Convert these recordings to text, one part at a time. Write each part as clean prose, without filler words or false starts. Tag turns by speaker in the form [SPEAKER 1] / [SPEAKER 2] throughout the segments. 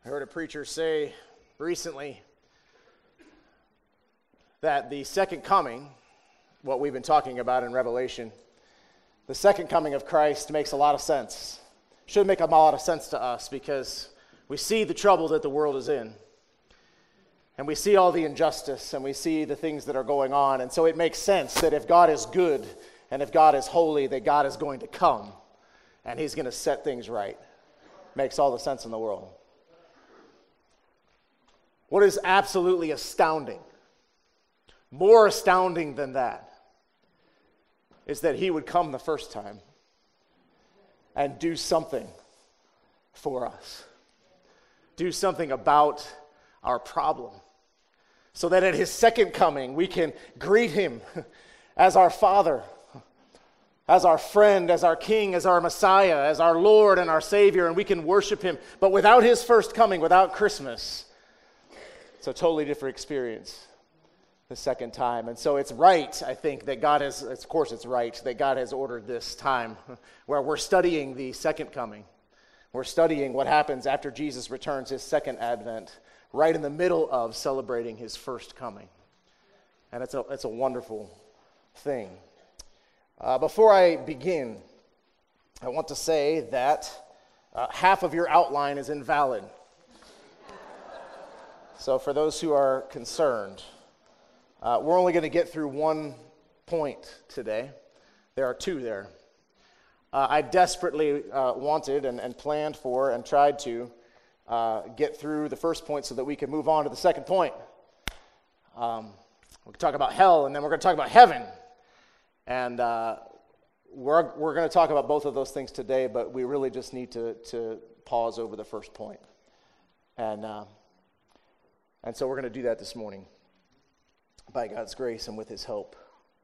[SPEAKER 1] I heard a preacher say recently that the second coming, what we've been talking about in Revelation, the second coming of Christ makes a lot of sense. Should make a lot of sense to us because we see the trouble that the world is in. And we see all the injustice and we see the things that are going on. And so it makes sense that if God is good and if God is holy, that God is going to come and he's going to set things right. Makes all the sense in the world. What is absolutely astounding, more astounding than that, is that he would come the first time and do something for us. Do something about our problem. So that at his second coming, we can greet him as our Father, as our friend, as our King, as our Messiah, as our Lord and our Savior, and we can worship him. But without his first coming, without Christmas, it's a totally different experience the second time. And so it's right, I think, that God has, of course it's right, that God has ordered this time where we're studying the second coming. We're studying what happens after Jesus returns, his second advent, right in the middle of celebrating his first coming. And it's a wonderful thing. Before I begin, I want to say that half of your outline is invalid. So for those who are concerned, we're only going to get through one point today. There are two there. I desperately wanted and planned for and tried to get through the first point so that we could move on to the second point. We're going to talk about hell, and then we're going to talk about heaven. And we're going to talk about both of those things today, but we really just need to pause over the first point. And so we're going to do that this morning by God's grace and with his help.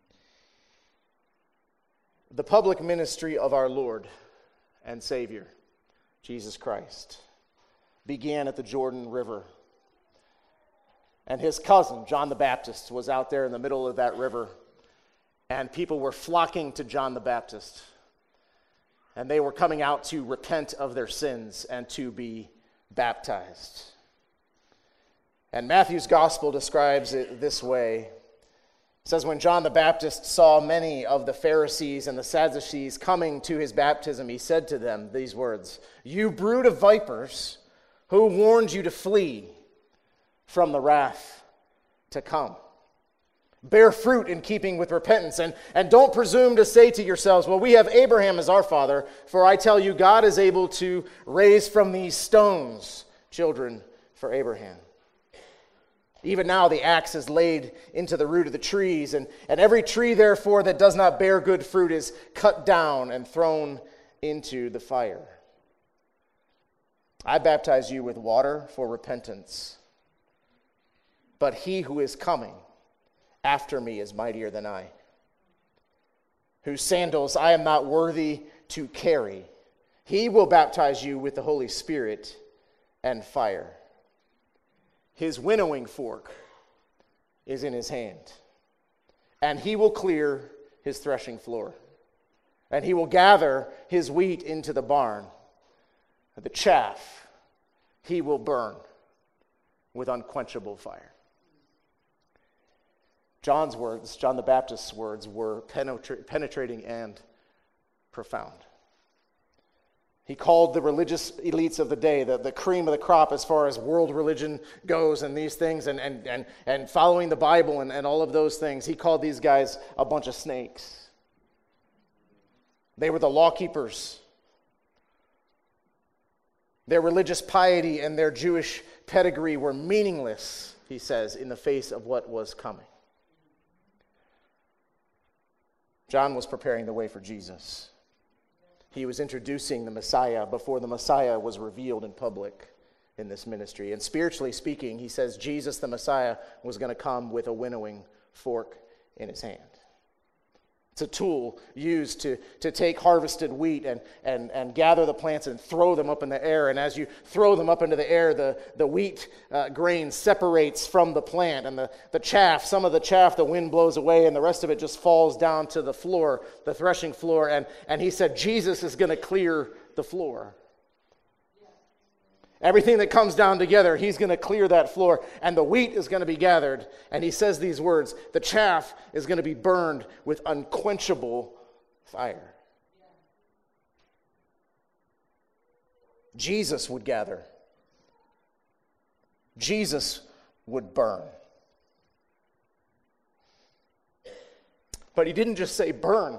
[SPEAKER 1] The public ministry of our Lord and Savior, Jesus Christ, began at the Jordan River. And his cousin, John the Baptist, was out there in the middle of that river. And people were flocking to John the Baptist. And they were coming out to repent of their sins and to be baptized. And Matthew's gospel describes it this way. It says, when John the Baptist saw many of the Pharisees and the Sadducees coming to his baptism, he said to them these words, "You brood of vipers, who warned you to flee from the wrath to come? Bear fruit in keeping with repentance, and don't presume to say to yourselves, well, we have Abraham as our father, for I tell you, God is able to raise from these stones children for Abraham. Even now the axe is laid into the root of the trees, and every tree, therefore, that does not bear good fruit is cut down and thrown into the fire. I baptize you with water for repentance, but he who is coming after me is mightier than I, whose sandals I am not worthy to carry. He will baptize you with the Holy Spirit and fire. His winnowing fork is in his hand, and he will clear his threshing floor, and he will gather his wheat into the barn. The chaff he will burn with unquenchable fire." John's words, John the Baptist's words, were penetrating and profound. He called the religious elites of the day, the cream of the crop as far as world religion goes and these things, and following the Bible and all of those things. He called these guys a bunch of snakes. They were the law keepers. Their religious piety and their Jewish pedigree were meaningless, he says, in the face of what was coming. John was preparing the way for Jesus. He was introducing the Messiah before the Messiah was revealed in public in this ministry. And spiritually speaking, he says Jesus, the Messiah, was going to come with a winnowing fork in his hand. It's a tool used to take harvested wheat and gather the plants and throw them up in the air. And as you throw them up into the air, the wheat grain separates from the plant. And the chaff, some of the chaff, the wind blows away, and the rest of it just falls down to the floor, the threshing floor. And he said Jesus is going to clear the floor. Everything that comes down together, he's going to clear that floor, and the wheat is going to be gathered. And he says these words, the chaff is going to be burned with unquenchable fire. Jesus would gather. Jesus would burn. But he didn't just say burn.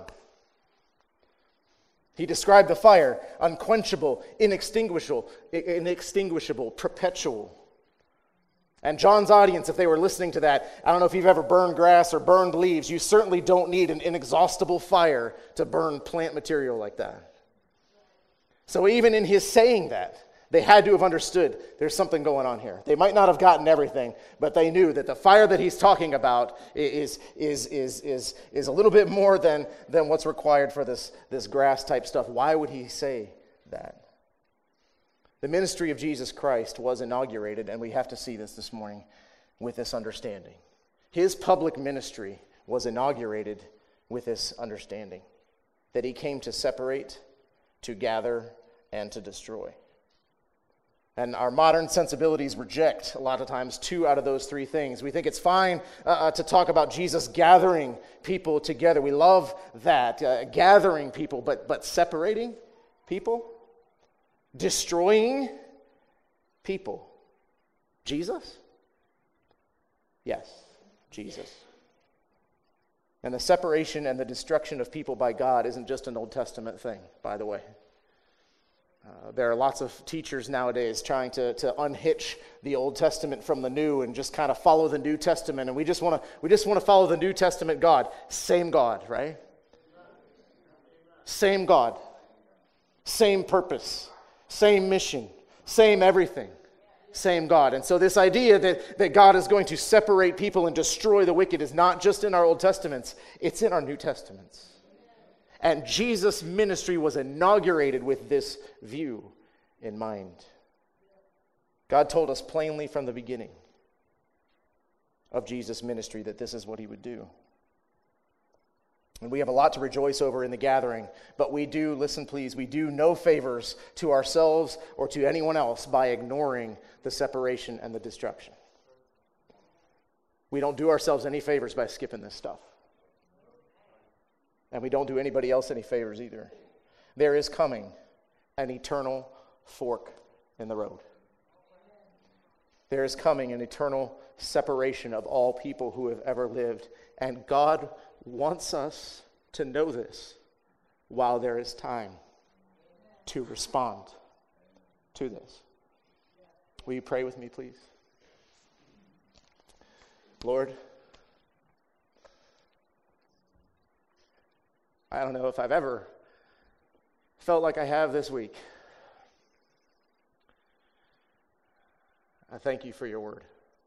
[SPEAKER 1] He described the fire, unquenchable, inextinguishable, perpetual. And John's audience, if they were listening to that, I don't know if you've ever burned grass or burned leaves, you certainly don't need an inexhaustible fire to burn plant material like that. So even in his saying that, they had to have understood there's something going on here. They might not have gotten everything, but they knew that the fire that he's talking about is a little bit more than what's required for this grass type stuff. Why would he say that? The ministry of Jesus Christ was inaugurated, and we have to see this morning with this understanding. His public ministry was inaugurated with this understanding, that he came to separate, to gather, and to destroy. And our modern sensibilities reject, a lot of times, 2 out of those 3 things. We think it's fine to talk about Jesus gathering people together. We love that, gathering people, but separating people? Destroying people? Jesus? Yes, Jesus. And the separation and the destruction of people by God isn't just an Old Testament thing, by the way. There are lots of teachers nowadays trying to unhitch the Old Testament from the New and just kind of follow the New Testament, and we just want to follow the New Testament God. Same God, right? Same God, same purpose, same mission, same everything, same God. And so this idea that God is going to separate people and destroy the wicked is not just in our Old Testaments, it's in our New Testaments. And Jesus' ministry was inaugurated with this view in mind. God told us plainly from the beginning of Jesus' ministry that this is what he would do. And we have a lot to rejoice over in the gathering, but we do, listen please, we do no favors to ourselves or to anyone else by ignoring the separation and the destruction. We don't do ourselves any favors by skipping this stuff. And we don't do anybody else any favors either. There is coming an eternal fork in the road. There is coming an eternal separation of all people who have ever lived. And God wants us to know this while there is time to respond to this. Will you pray with me, please? Lord, I don't know if I've ever felt like I have this week. I thank you for your word.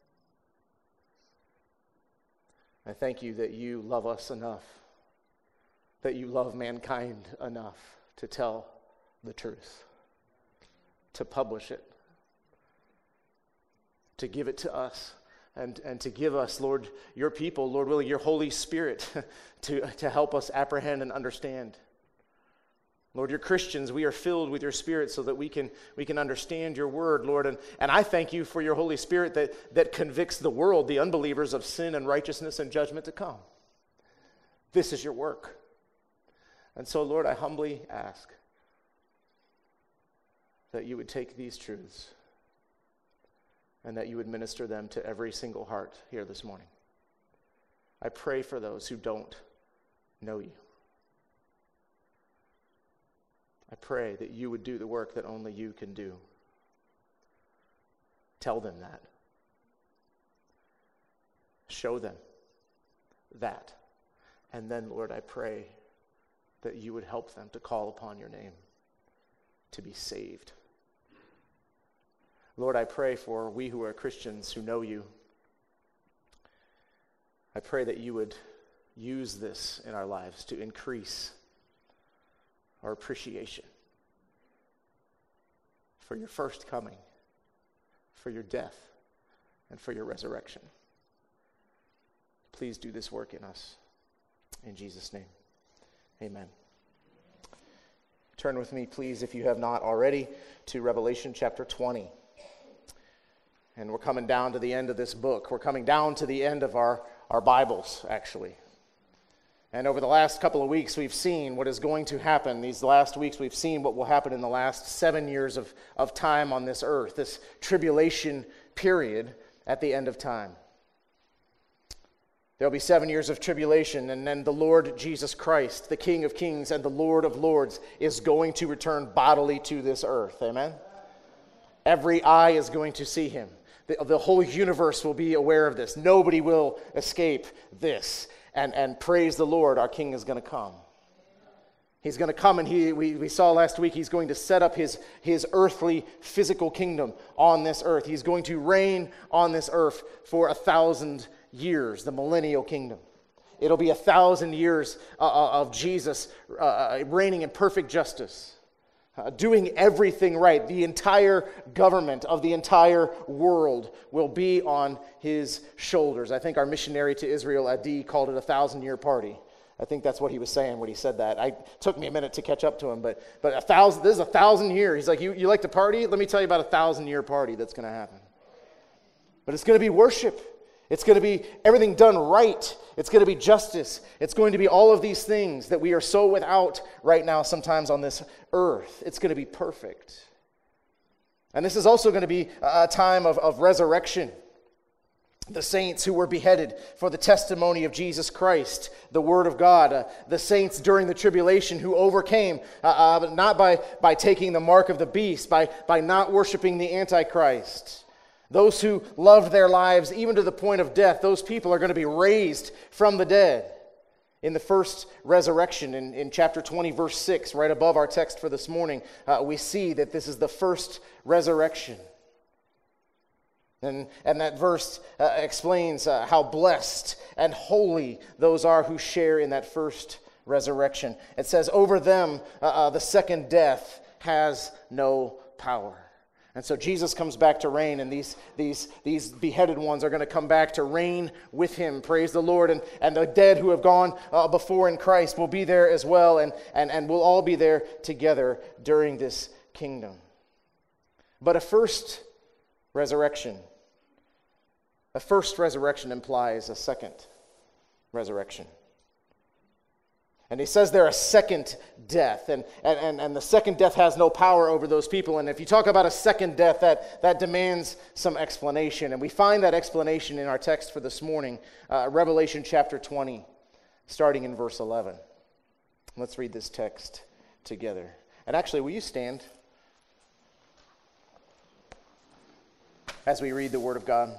[SPEAKER 1] I thank you that you love us enough, that you love mankind enough to tell the truth, to publish it, to give it to us. And to give us, Lord, your people, Lord willing, your Holy Spirit to help us apprehend and understand. Lord, you're Christians. We are filled with your Spirit so that we can understand your word, Lord. And I thank you for your Holy Spirit that convicts the world, the unbelievers, of sin and righteousness and judgment to come. This is your work. And so, Lord, I humbly ask that you would take these truths and that you would minister them to every single heart here this morning. I pray for those who don't know you. I pray that you would do the work that only you can do. Tell them that. Show them that. And then, Lord, I pray that you would help them to call upon your name, to be saved. Lord, I pray for we who are Christians who know you. I pray that you would use this in our lives to increase our appreciation for your first coming, for your death, and for your resurrection. Please do this work in us. In Jesus' name, amen. Turn with me, please, if you have not already, to Revelation chapter 20. And we're coming down to the end of this book. We're coming down to the end of our Bibles, actually. And over the last couple of weeks, we've seen what is going to happen. These last weeks, we've seen what will happen in the last 7 years of time on this earth, this tribulation period at the end of time. There'll be 7 years of tribulation, and then the Lord Jesus Christ, the King of Kings and the Lord of Lords, is going to return bodily to this earth. Amen? Every eye is going to see him. The whole universe will be aware of this. Nobody will escape this. And praise the Lord, our King is going to come. He's going to come, and we saw last week, he's going to set up his earthly physical kingdom on this earth. He's going to reign on this earth for 1,000 years, the millennial kingdom. It'll be 1,000 years of Jesus reigning in perfect justice. Doing everything right. The entire government of the entire world will be on his shoulders. I think our missionary to Israel, Adi, called it a 1,000-year party. I think that's what he was saying when he said that. It took me a minute to catch up to him, but 1,000. This is 1,000 year. He's like, you like to party? Let me tell you about a 1,000-year party that's going to happen. But it's going to be worship. It's going to be everything done right. It's going to be justice. It's going to be all of these things that we are so without right now sometimes on this earth. It's going to be perfect. And this is also going to be a time of resurrection. The saints who were beheaded for the testimony of Jesus Christ, the Word of God. The saints during the tribulation who overcame, not by taking the mark of the beast, by not worshiping the Antichrist. Those who loved their lives even to the point of death, those people are going to be raised from the dead in the first resurrection. In chapter 20, verse 6, right above our text for this morning, we see that this is the first resurrection. And that verse explains how blessed and holy those are who share in that first resurrection. It says, over them, the second death has no power. And so Jesus comes back to reign, and these beheaded ones are going to come back to reign with him. Praise the Lord. And the dead who have gone before in Christ will be there as well, and we'll all be there together during this kingdom. But a first resurrection implies a second resurrection. And he says they're a second death, and the second death has no power over those people. And if you talk about a second death, that demands some explanation. And we find that explanation in our text for this morning, Revelation chapter 20, starting in verse 11. Let's read this text together. And actually, will you stand as we read the Word of God?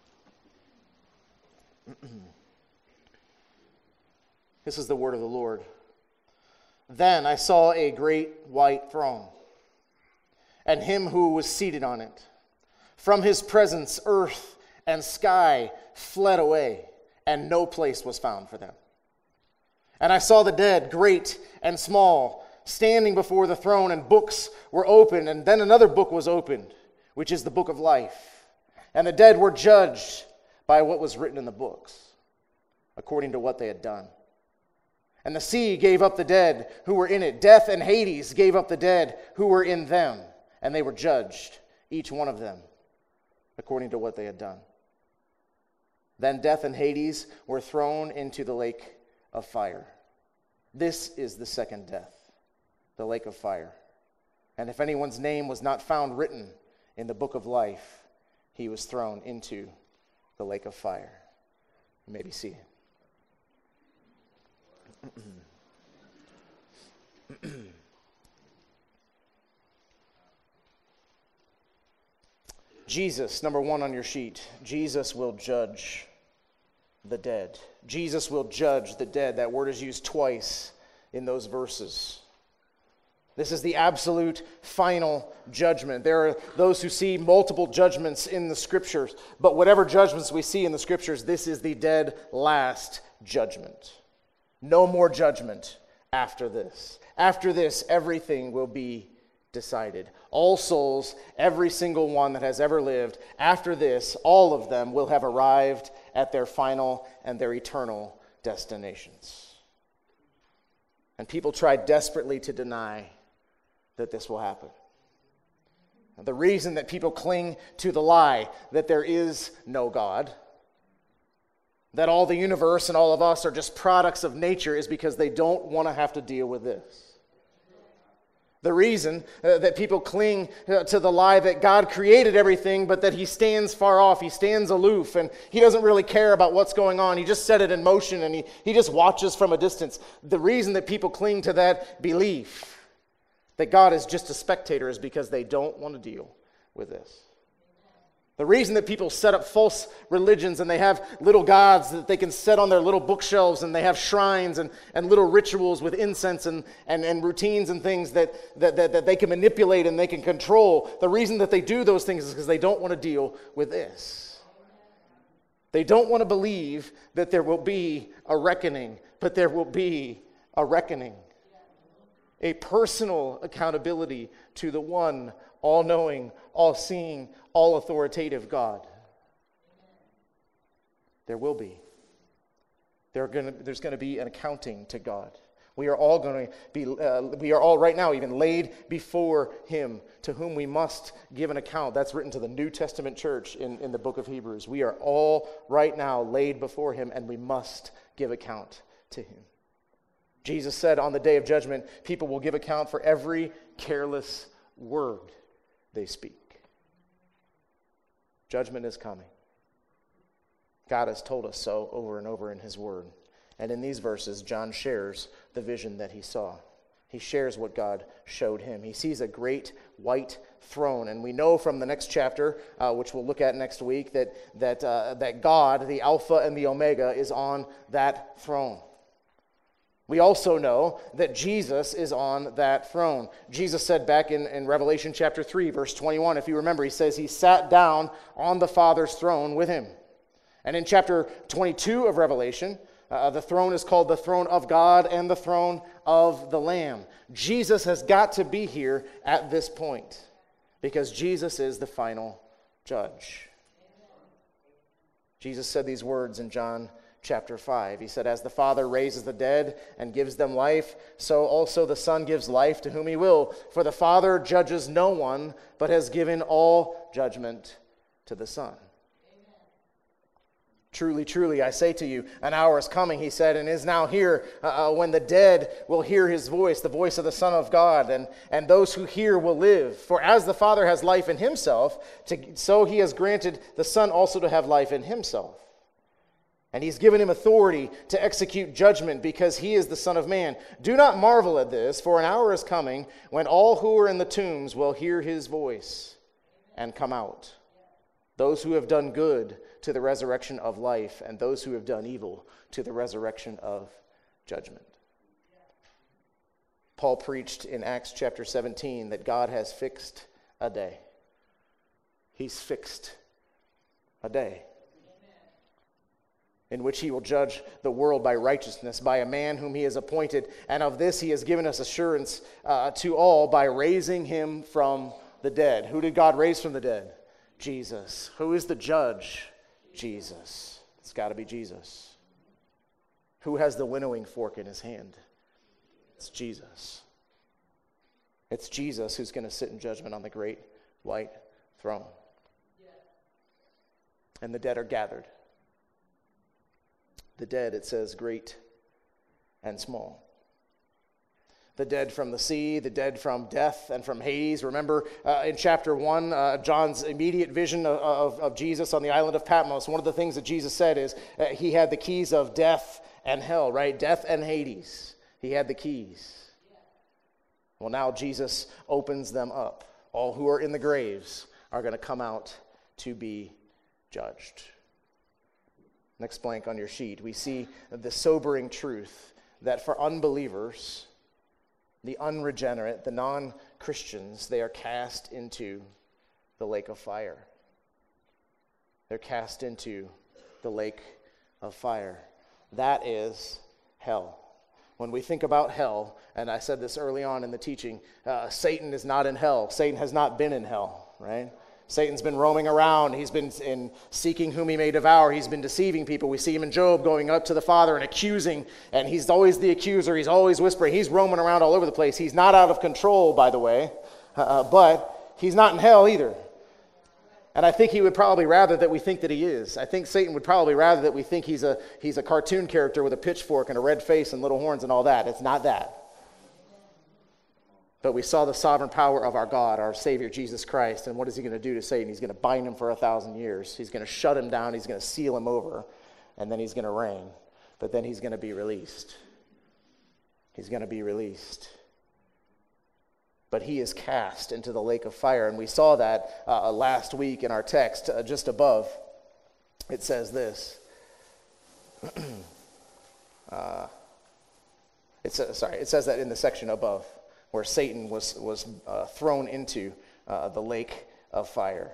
[SPEAKER 1] This is the word of the Lord. Then I saw a great white throne, and him who was seated on it. From his presence, earth and sky fled away, and no place was found for them. And I saw the dead, great and small, standing before the throne, and books were opened, and then another book was opened, which is the book of life. And the dead were judged by what was written in the books, according to what they had done. And the sea gave up the dead who were in it. Death and Hades gave up the dead who were in them. And they were judged, each one of them, according to what they had done. Then death and Hades were thrown into the lake of fire. This is the second death, the lake of fire. And if anyone's name was not found written in the book of life, he was thrown into the lake of fire. You may be seated. Jesus, number one on your sheet. Jesus will judge the dead. Jesus will judge the dead. That word is used twice in those verses. This is the absolute final judgment. There are those who see multiple judgments in the Scriptures, but whatever judgments we see in the Scriptures, this is the dead last judgment. No more judgment after this. After this, everything will be decided. All souls, every single one that has ever lived, after this, all of them will have arrived at their final and their eternal destinations. And people try desperately to deny that this will happen. The reason that people cling to the lie that there is no God, that all the universe and all of us are just products of nature, is because they don't want to have to deal with this. The reason that people cling to the lie that God created everything, but that he stands far off, he stands aloof, and he doesn't really care about what's going on. He just set it in motion, and he just watches from a distance. The reason that people cling to that belief that God is just a spectator is because they don't want to deal with this. The reason that people set up false religions and they have little gods that they can set on their little bookshelves, and they have shrines and little rituals with incense and routines and things that they can manipulate and they can control. The reason that they do those things is because they don't want to deal with this. They don't want to believe that there will be a reckoning, but there will be a reckoning. A personal accountability to the one all-knowing, all-seeing, all-authoritative God. There will be. There's going to be an accounting to God. We are all going to be. We are all right now even laid before Him, to whom we must give an account. That's written to the New Testament church in the book of Hebrews. We are all right now laid before Him, and we must give account to Him. Jesus said on the day of judgment, people will give account for every careless word they speak. Judgment is coming. God has told us so over and over in His Word. And in these verses, John shares the vision that he saw. He shares what God showed him. He sees a great white throne, and we know from the next chapter, which we'll look at next week, that God, the Alpha and the Omega, is on that throne. We also know that Jesus is on that throne. Jesus said back in Revelation chapter 3, verse 21, if you remember, he says he sat down on the Father's throne with him. And in chapter 22 of Revelation, the throne is called the throne of God and the throne of the Lamb. Jesus has got to be here at this point because Jesus is the final judge. Jesus said these words in John chapter 5. He said, as the Father raises the dead and gives them life, so also the Son gives life to whom he will. For the Father judges no one, but has given all judgment to the Son. Truly, truly, I say to you, an hour is coming, he said, and is now here, when the dead will hear his voice, the voice of the Son of God, and those who hear will live. For as the Father has life in himself, so he has granted the Son also to have life in himself. And he's given him authority to execute judgment because he is the Son of Man. Do not marvel at this, for an hour is coming when all who are in the tombs will hear his voice and come out. Those who have done good to the resurrection of life, and those who have done evil to the resurrection of judgment. Paul preached in Acts chapter 17 that God has fixed a day. He's fixed a day in which he will judge the world by righteousness, by a man whom he has appointed, and of this he has given us assurance to all by raising him from the dead. Who did God raise from the dead? Jesus. Who is the judge? Jesus. It's got to be Jesus. Who has the winnowing fork in his hand? It's Jesus. It's Jesus who's going to sit in judgment on the great white throne. And the dead are gathered. The dead, it says, great and small. The dead from the sea, the dead from death and from Hades. Remember in chapter 1, John's immediate vision of Jesus on the island of Patmos. One of the things that Jesus said is he had the keys of death and hell, right? Death and Hades. He had the keys. Well, now Jesus opens them up. All who are in the graves are going to come out to be judged. Next blank on your sheet, we see the sobering truth that for unbelievers, the unregenerate, the non-Christians, they are cast into the lake of fire. They're cast into the lake of fire. That is hell. When we think about hell, and I said this early on in the teaching, Satan is not in hell. Satan has not been in hell, right? Satan's been roaming around. He's been seeking whom he may devour. He's been deceiving people. We see him in Job going up to the Father and accusing, and he's always the accuser. He's always whispering. He's roaming around all over the place. He's not out of control, by the way, but He's not in hell either. And I think he would probably rather that we think that he is. I think Satan would probably rather that we think he's a cartoon character with a pitchfork and a red face and little horns and all that. It's not that. But we saw the sovereign power of our God, our Savior, Jesus Christ. And what is he going to do to Satan? He's going to bind him for 1,000 years. He's going to shut him down. He's going to seal him over. And then he's going to reign. But then he's going to be released. He's going to be released. But he is cast into the lake of fire. And we saw that last week in our text just above. It says this. It says that in the section above, where Satan was thrown into the lake of fire.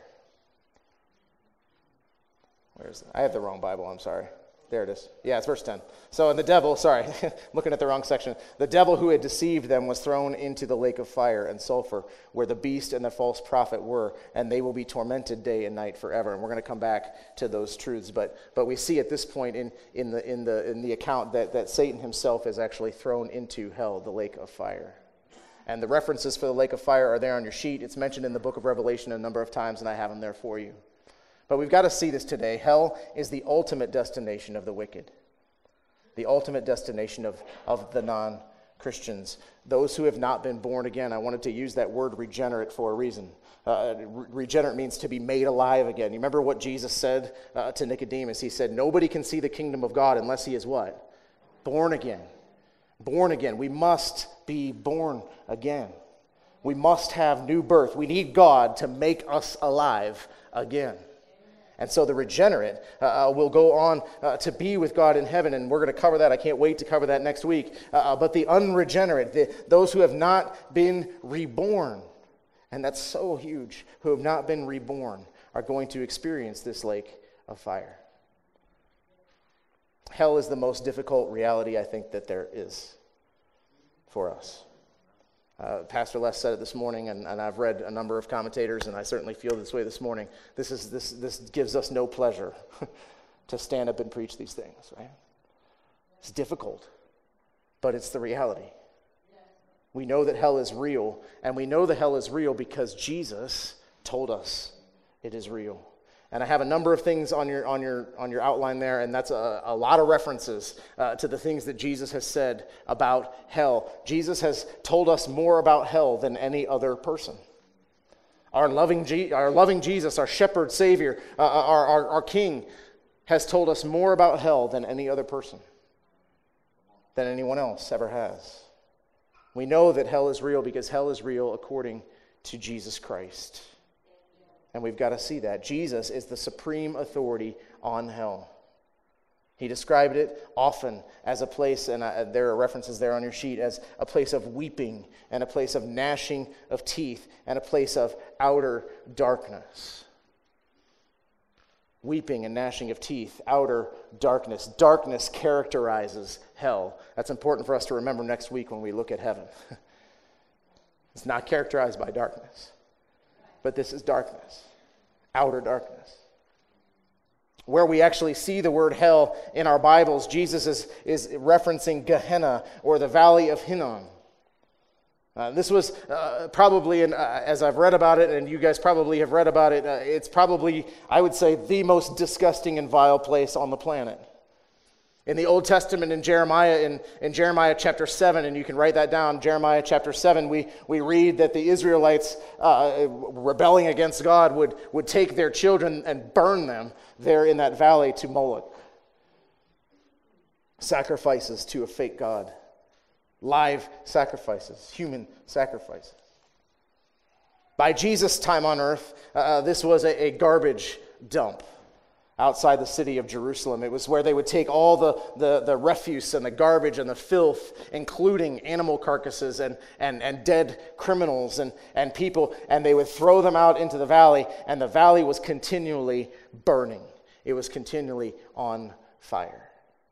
[SPEAKER 1] Where is it? I have the wrong Bible, I'm sorry. There it is. Yeah, it's verse 10. So, and the devil, looking at the wrong section. The devil who had deceived them was thrown into the lake of fire and sulfur, where the beast and the false prophet were, and they will be tormented day and night forever. And we're going to come back to those truths. But we see at this point in the account that Satan himself is actually thrown into hell, the lake of fire. And the references for the lake of fire are there on your sheet. It's mentioned in the book of Revelation a number of times, and I have them there for you. But we've got to see this today. Hell is the ultimate destination of the wicked. The ultimate destination of the non-Christians. Those who have not been born again. I wanted to use that word regenerate for a reason. Regenerate means to be made alive again. You remember what Jesus said to Nicodemus? He said, nobody can see the kingdom of God unless he is what? Born again. Born again. We must be born again. We must have new birth. We need God to make us alive again. And so the regenerate will go on to be with God in heaven, and we're going to cover that. I can't wait to cover that next week. But the unregenerate, those who have not been reborn, and that's so huge, who have not been reborn, are going to experience this lake of fire. Hell is the most difficult reality, I think, that there is for us. Pastor Les said it this morning, and I've read a number of commentators, and I certainly feel this way this morning. This gives us no pleasure to stand up and preach these things, right? It's difficult, but it's the reality. We know that hell is real, and we know that hell is real because Jesus told us it is real. And I have a number of things on your outline there, and that's a lot of references to the things that Jesus has said about hell. Jesus has told us more about hell than any other person. Our loving Jesus, our shepherd Savior, our King, has told us more about hell than any other person, than anyone else ever has. We know that hell is real because hell is real according to Jesus Christ. And we've got to see that. Jesus is the supreme authority on hell. He described it often as a place, and there are references there on your sheet, as a place of weeping and a place of gnashing of teeth and a place of outer darkness. Weeping and gnashing of teeth, outer darkness. Darkness characterizes hell. That's important for us to remember next week when we look at heaven. It's not characterized by darkness. But this is darkness, outer darkness. Where we actually see the word hell in our Bibles, Jesus is referencing Gehenna, or the valley of Hinnom. This was probably, as I've read about it, and you guys probably have read about it, it's probably, I would say, the most disgusting and vile place on the planet. In the Old Testament, in Jeremiah chapter 7, and you can write that down, Jeremiah chapter 7, we read that the Israelites, rebelling against God, would take their children and burn them there in that valley to Moloch. Sacrifices to a fake god. Live sacrifices, human sacrifices. By Jesus' time on earth, this was a garbage dump outside the city of Jerusalem. It was where they would take all the refuse and the garbage and the filth, including animal carcasses and dead criminals and people, and they would throw them out into the valley, and the valley was continually burning. It was continually on fire.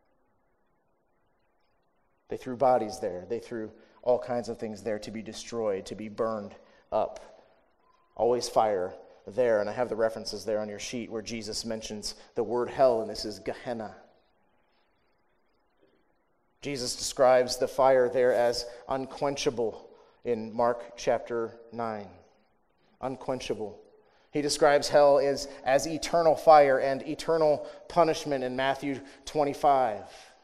[SPEAKER 1] They threw bodies there. They threw all kinds of things there to be destroyed, to be burned up. Always fire there, and I have the references there on your sheet where Jesus mentions the word hell, and this is Gehenna. Jesus describes the fire there as unquenchable in Mark chapter 9. unquenchable. He describes hell as eternal fire and eternal punishment in Matthew 25.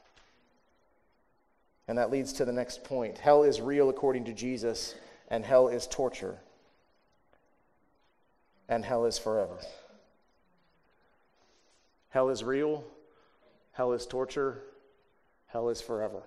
[SPEAKER 1] And that leads to the next point. Hell is real according to Jesus, and hell is torture. And hell is forever. Hell is real, hell is torture, hell is forever.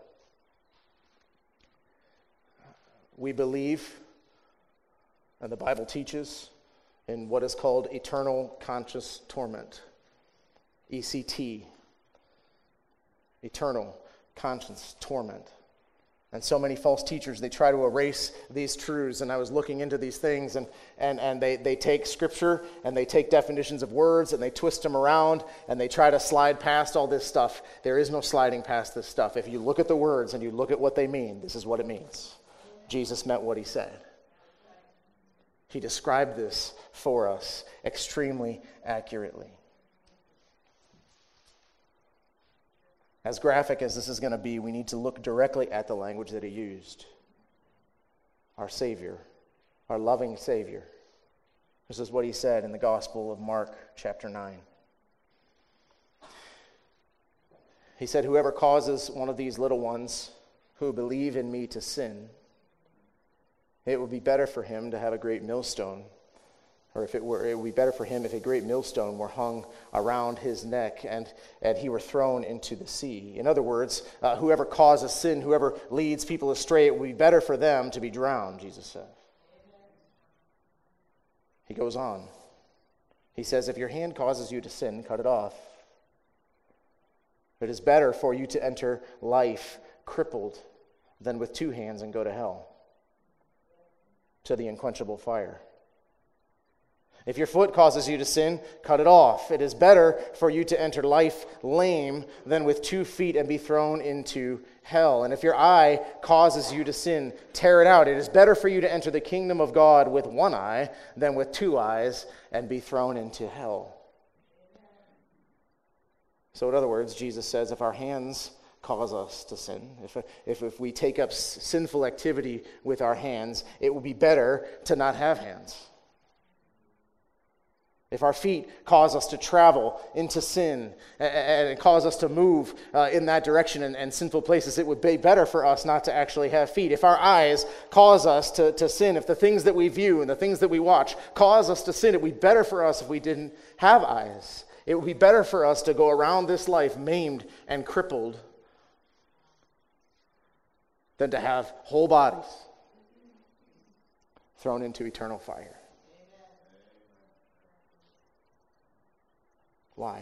[SPEAKER 1] We believe, and the Bible teaches, in what is called eternal conscious torment. ECT. Eternal conscious torment. And so many false teachers, they try to erase these truths. And I was looking into these things, and they take Scripture, and they take definitions of words, and they twist them around, and they try to slide past all this stuff. There is no sliding past this stuff. If you look at the words and you look at what they mean, this is what it means. Jesus meant what he said. He described this for us extremely accurately. As graphic as this is going to be, we need to look directly at the language that he used. Our Savior, our loving Savior. This is what he said in the Gospel of Mark, chapter 9. He said, "Whoever causes one of these little ones who believe in me to sin, it would be better for him to have a great millstone, or it would be better for him if a great millstone were hung around his neck and he were thrown into the sea." In other words, whoever causes sin, whoever leads people astray, it would be better for them to be drowned, Jesus said. He goes on. He says, if your hand causes you to sin, cut it off. It is better for you to enter life crippled than with two hands and go to hell, to the unquenchable fire. If your foot causes you to sin, cut it off. It is better for you to enter life lame than with 2 feet and be thrown into hell. And if your eye causes you to sin, tear it out. It is better for you to enter the kingdom of God with 1 eye than with 2 eyes and be thrown into hell. So in other words, Jesus says if our hands cause us to sin, if we take up sinful activity with our hands, it would be better to not have hands. If our feet cause us to travel into sin and cause us to move in that direction and sinful places, it would be better for us not to actually have feet. If our eyes cause us to sin, if the things that we view and the things that we watch cause us to sin, it would be better for us if we didn't have eyes. It would be better for us to go around this life maimed and crippled than to have whole bodies thrown into eternal fire. Why?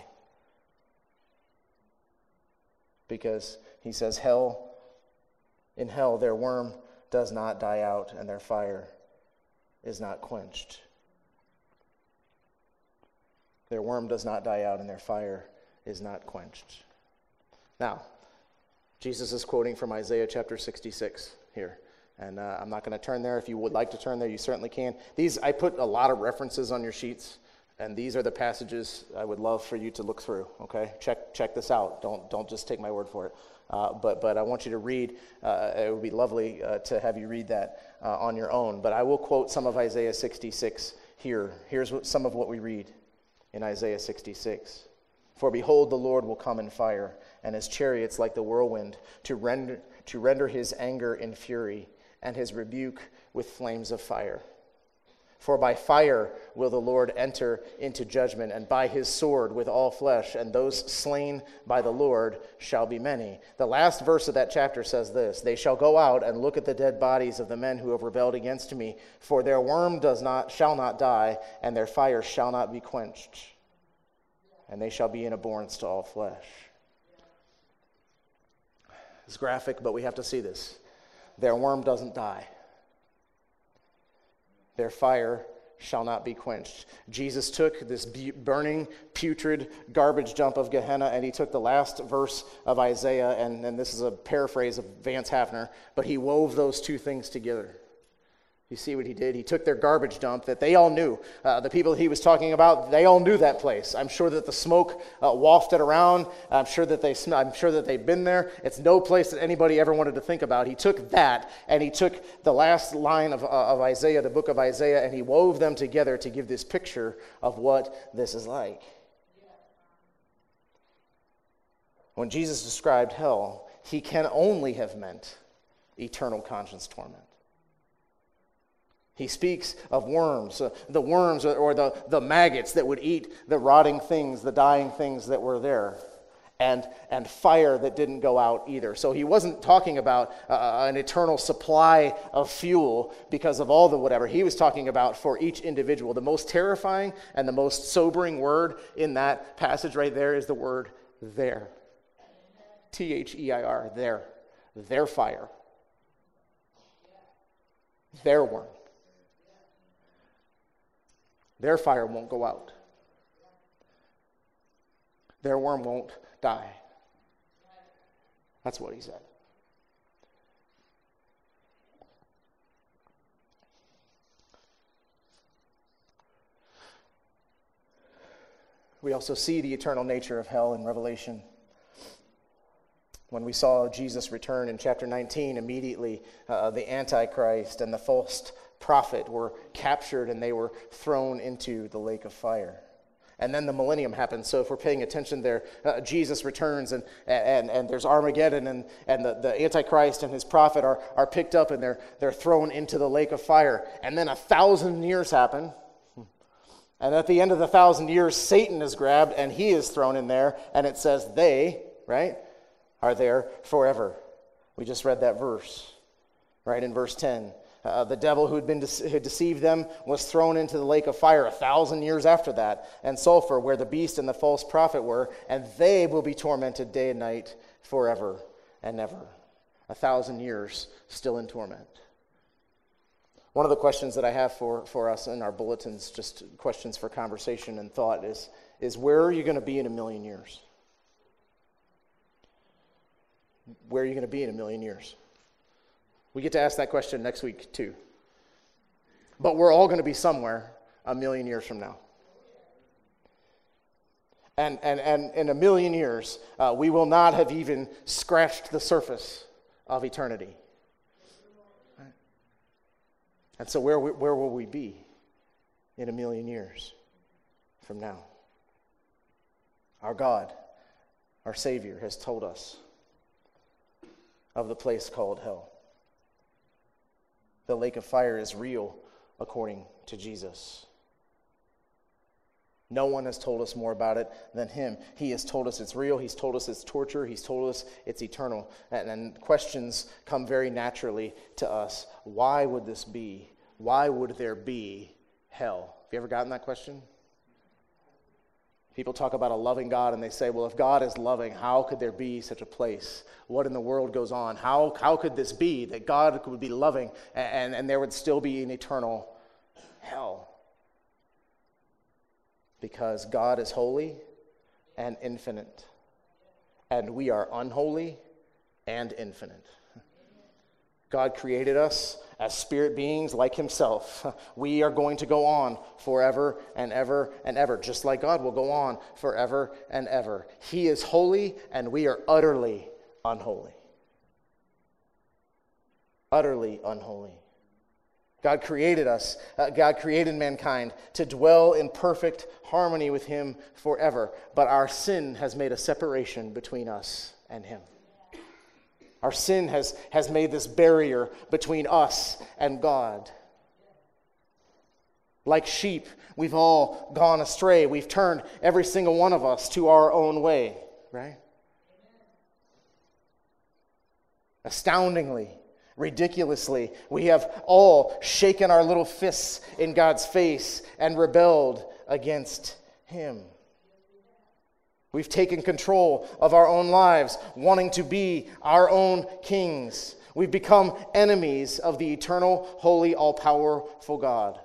[SPEAKER 1] Because he says, in hell their worm does not die out and their fire is not quenched. Their worm does not die out and their fire is not quenched. Now, Jesus is quoting from Isaiah chapter 66 here. And I'm not going to turn there. If you would like to turn there, you certainly can. I put a lot of references on your sheets. And these are the passages I would love for you to look through, okay? Check this out. Don't just take my word for it. But I want you to read. It would be lovely to have you read that on your own. But I will quote some of Isaiah 66 here. Here's some of what we read in Isaiah 66. For behold, the Lord will come in fire, and his chariots like the whirlwind, to render his anger in fury, and his rebuke with flames of fire. For by fire will the Lord enter into judgment, and by his sword with all flesh, and those slain by the Lord shall be many. The last verse of that chapter says this: they shall go out and look at the dead bodies of the men who have rebelled against me, for their worm shall not die, and their fire shall not be quenched, and they shall be in abhorrence to all flesh. It's graphic, but we have to see this. Their worm doesn't die. Their fire shall not be quenched. Jesus took this burning, putrid garbage dump of Gehenna, and he took the last verse of Isaiah, and this is a paraphrase of Vance Havner, but he wove those two things together. You see what he did? He took their garbage dump that they all knew. The people he was talking about, they all knew that place. I'm sure that the smoke wafted around. I'm sure that they've been there. It's no place that anybody ever wanted to think about. He took that, and he took the last line of Isaiah, the book of Isaiah, and he wove them together to give this picture of what this is like. When Jesus described hell, he can only have meant eternal conscience torment. He speaks of worms, the worms or the maggots that would eat the rotting things, the dying things that were there, and fire that didn't go out either. So he wasn't talking about an eternal supply of fuel because of all the whatever. He was talking about for each individual. The most terrifying and the most sobering word in that passage right there is the word there. Their, there. Their fire. Their worm. Their fire won't go out. Their worm won't die. That's what he said. We also see the eternal nature of hell in Revelation. When we saw Jesus return in chapter 19, immediately the Antichrist and the false prophet were captured and they were thrown into the lake of fire. And then the millennium happens. So if we're paying attention there, Jesus returns and there's Armageddon and the Antichrist and his prophet are picked up and they're thrown into the lake of fire. And then 1,000 years happen. And at the end of the 1,000 years, Satan is grabbed and he is thrown in there. And it says they, right, are there forever. We just read that verse, right, in verse 10. The devil who had deceived them was thrown into the lake of fire 1,000 years after that, and sulfur, where the beast and the false prophet were, and they will be tormented day and night forever and ever. 1,000 years still in torment. One of the questions that I have for us in our bulletins, just questions for conversation and thought, is where are you going to be in 1,000,000 years? Where are you going to be in 1,000,000 years? We get to ask that question next week too. But we're all going to be somewhere 1,000,000 years from now. And in 1,000,000 years, we will not have even scratched the surface of eternity. Right? And so where will we be in 1,000,000 years from now? Our God, our Savior, has told us of the place called hell. The lake of fire is real according to Jesus. No one has told us more about it than him. He has told us it's real. He's told us it's torture. He's told us it's eternal. And questions come very naturally to us. Why would this be? Why would there be hell? Have you ever gotten that question? People talk about a loving God and they say, well, if God is loving, how could there be such a place? What in the world goes on? How could this be that God would be loving and there would still be an eternal hell? Because God is holy and infinite, and we are unholy and infinite. God created us as spirit beings like himself. We are going to go on forever and ever and ever, just like God will go on forever and ever. He is holy and we are utterly unholy. Utterly unholy. God created us, God created mankind to dwell in perfect harmony with him forever, but our sin has made a separation between us and him. Our sin has made this barrier between us and God. Like sheep, we've all gone astray. We've turned, every single one of us, to our own way, right? Astoundingly, ridiculously, we have all shaken our little fists in God's face and rebelled against him. We've taken control of our own lives, wanting to be our own kings. We've become enemies of the eternal, holy, all-powerful God.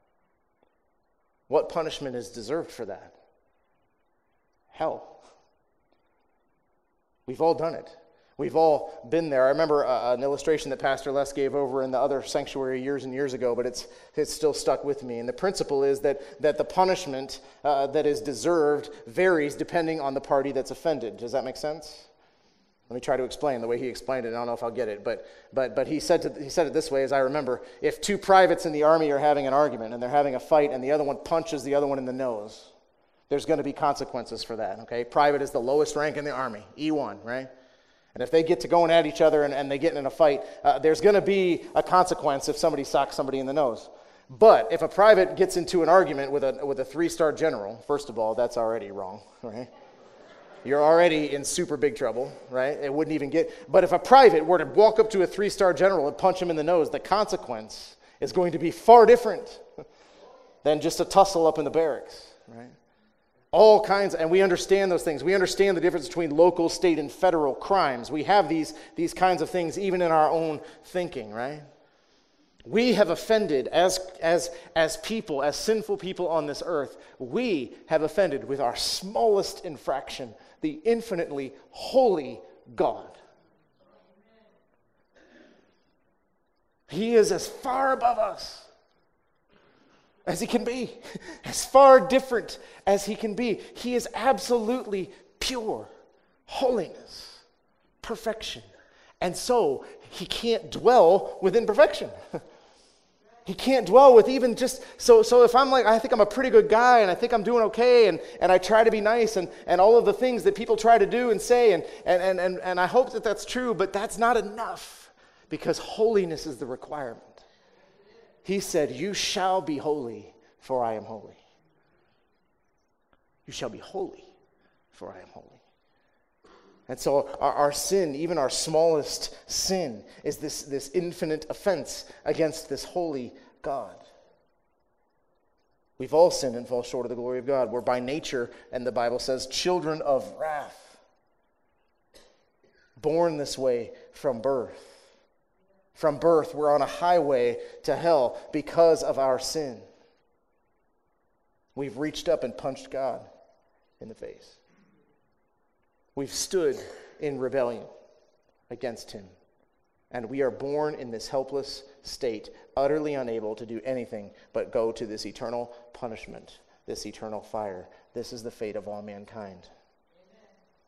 [SPEAKER 1] What punishment is deserved for that? Hell. We've all done it. We've all been there. I remember an illustration that Pastor Les gave over in the other sanctuary years and years ago, but it's still stuck with me. And the principle is that the punishment that is deserved varies depending on the party that's offended. Does that make sense? Let me try to explain the way he explained it. I don't know if I'll get it, but he said it this way, as I remember. If two privates in the army are having an argument and they're having a fight and the other one punches the other one in the nose, there's going to be consequences for that, okay? Private is the lowest rank in the army, E1, right? And if they get to going at each other and they get in a fight, there's going to be a consequence if somebody socks somebody in the nose. But if a private gets into an argument with a 3-star general, first of all, that's already wrong, right? You're already in super big trouble, right? It wouldn't even get... But if a private were to walk up to a 3-star general and punch him in the nose, the consequence is going to be far different than just a tussle up in the barracks, right? All kinds, and we understand those things. We understand the difference between local, state, and federal crimes. We have these kinds of things even in our own thinking, right? We have offended as people, as sinful people on this earth, we have offended with our smallest infraction, the infinitely holy God. He is as far above us as he can be, as far different as he can be. He is absolutely pure, holiness, perfection. And so he can't dwell within perfection. He can't dwell with even just, so if I'm like, I think I'm a pretty good guy and I think I'm doing okay and I try to be nice and all of the things that people try to do and say and I hope that that's true, but that's not enough because holiness is the requirement. He said, you shall be holy, for I am holy. You shall be holy, for I am holy. And so our sin, even our smallest sin, is this infinite offense against this holy God. We've all sinned and fall short of the glory of God. We're by nature, and the Bible says, children of wrath. Born this way from birth. From birth, we're on a highway to hell because of our sin. We've reached up and punched God in the face. We've stood in rebellion against him. And we are born in this helpless state, utterly unable to do anything but go to this eternal punishment, this eternal fire. This is the fate of all mankind. Amen.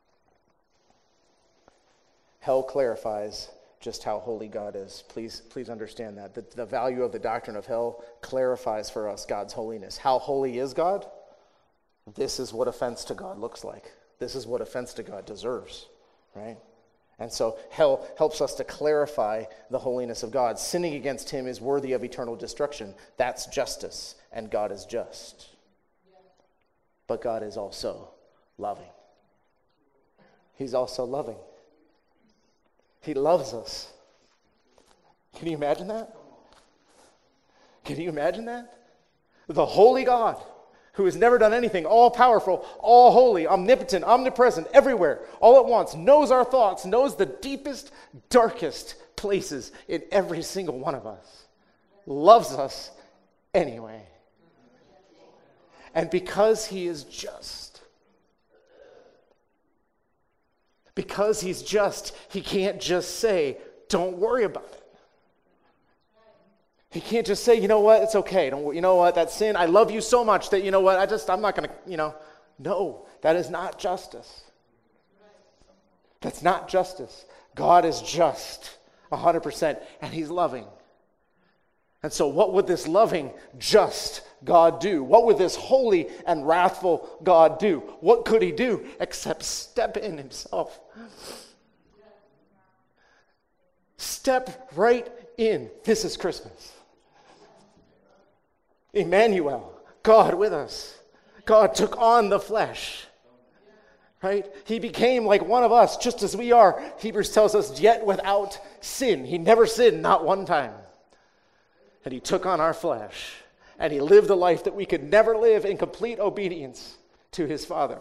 [SPEAKER 1] Hell clarifies just how holy God is. Please understand that. The value of the doctrine of hell clarifies for us God's holiness. How holy is God? This is what offense to God looks like. This is what offense to God deserves, right? And so hell helps us to clarify the holiness of God. Sinning against him is worthy of eternal destruction. That's justice, and God is just. But God is also loving. He's also loving. He loves us. Can you imagine that? Can you imagine that? The holy God, who has never done anything, all-powerful, all-holy, omnipotent, omnipresent, everywhere, all at once, knows our thoughts, knows the deepest, darkest places in every single one of us, loves us anyway. And because he is just, because he's just, he can't just say, don't worry about it. He can't just say, you know what, it's okay. You know what, that sin, I love you so much that, you know what, I'm not going to, No, that is not justice. That's not justice. God is just 100%, and he's loving. And so what would this loving, just God do? What would this holy and wrathful God do? What could he do except step in himself? Step right in. This is Christmas. Emmanuel, God with us. God took on the flesh. Right? He became like one of us, just as we are. Hebrews tells us, yet without sin. He never sinned, not one time. And he took on our flesh. And he lived the life that we could never live in complete obedience to his Father.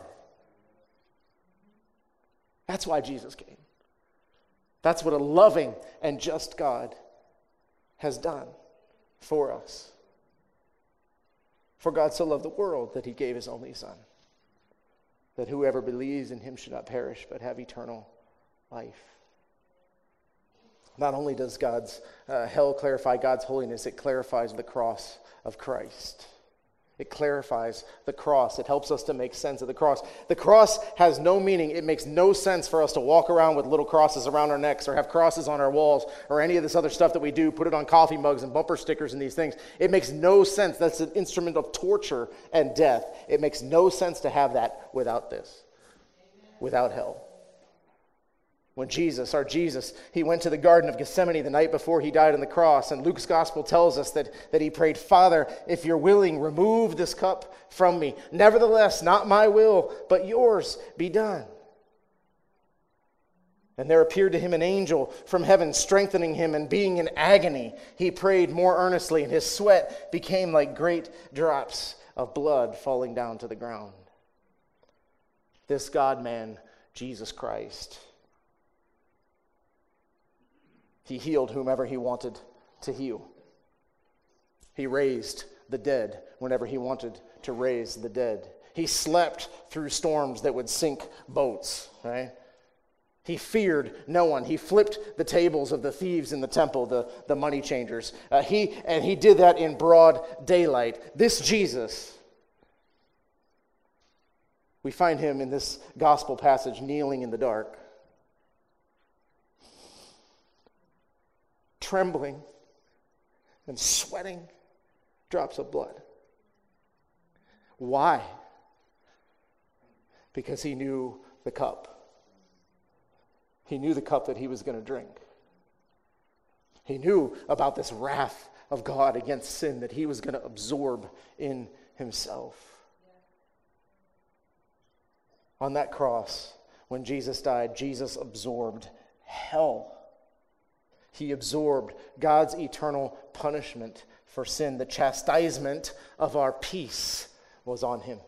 [SPEAKER 1] That's why Jesus came. That's what a loving and just God has done for us. For God so loved the world that he gave his only Son, that whoever believes in him should not perish but have eternal life. Not only does hell clarify God's holiness, it clarifies the cross of Christ. It clarifies the cross. It helps us to make sense of the cross. The cross has no meaning. It makes no sense for us to walk around with little crosses around our necks or have crosses on our walls or any of this other stuff that we do, put it on coffee mugs and bumper stickers and these things. It makes no sense. That's an instrument of torture and death. It makes no sense to have that without this, without hell. When our Jesus, he went to the Garden of Gethsemane the night before he died on the cross, and Luke's gospel tells us that he prayed, "Father, if you're willing, remove this cup from me. Nevertheless, not my will, but yours be done." And there appeared to him an angel from heaven, strengthening him, and being in agony, he prayed more earnestly, and his sweat became like great drops of blood falling down to the ground. This God-man, Jesus Christ, he healed whomever he wanted to heal. He raised the dead whenever he wanted to raise the dead. He slept through storms that would sink boats, right? He feared no one. He flipped the tables of the thieves in the temple, the money changers. He did that in broad daylight. This Jesus, we find him in this gospel passage kneeling in the dark, trembling and sweating drops of blood. Why? Because he knew the cup. He knew the cup that he was going to drink. He knew about this wrath of God against sin that he was going to absorb in himself. On that cross, when Jesus died, Jesus absorbed hell. He absorbed God's eternal punishment for sin. The chastisement of our peace was on him.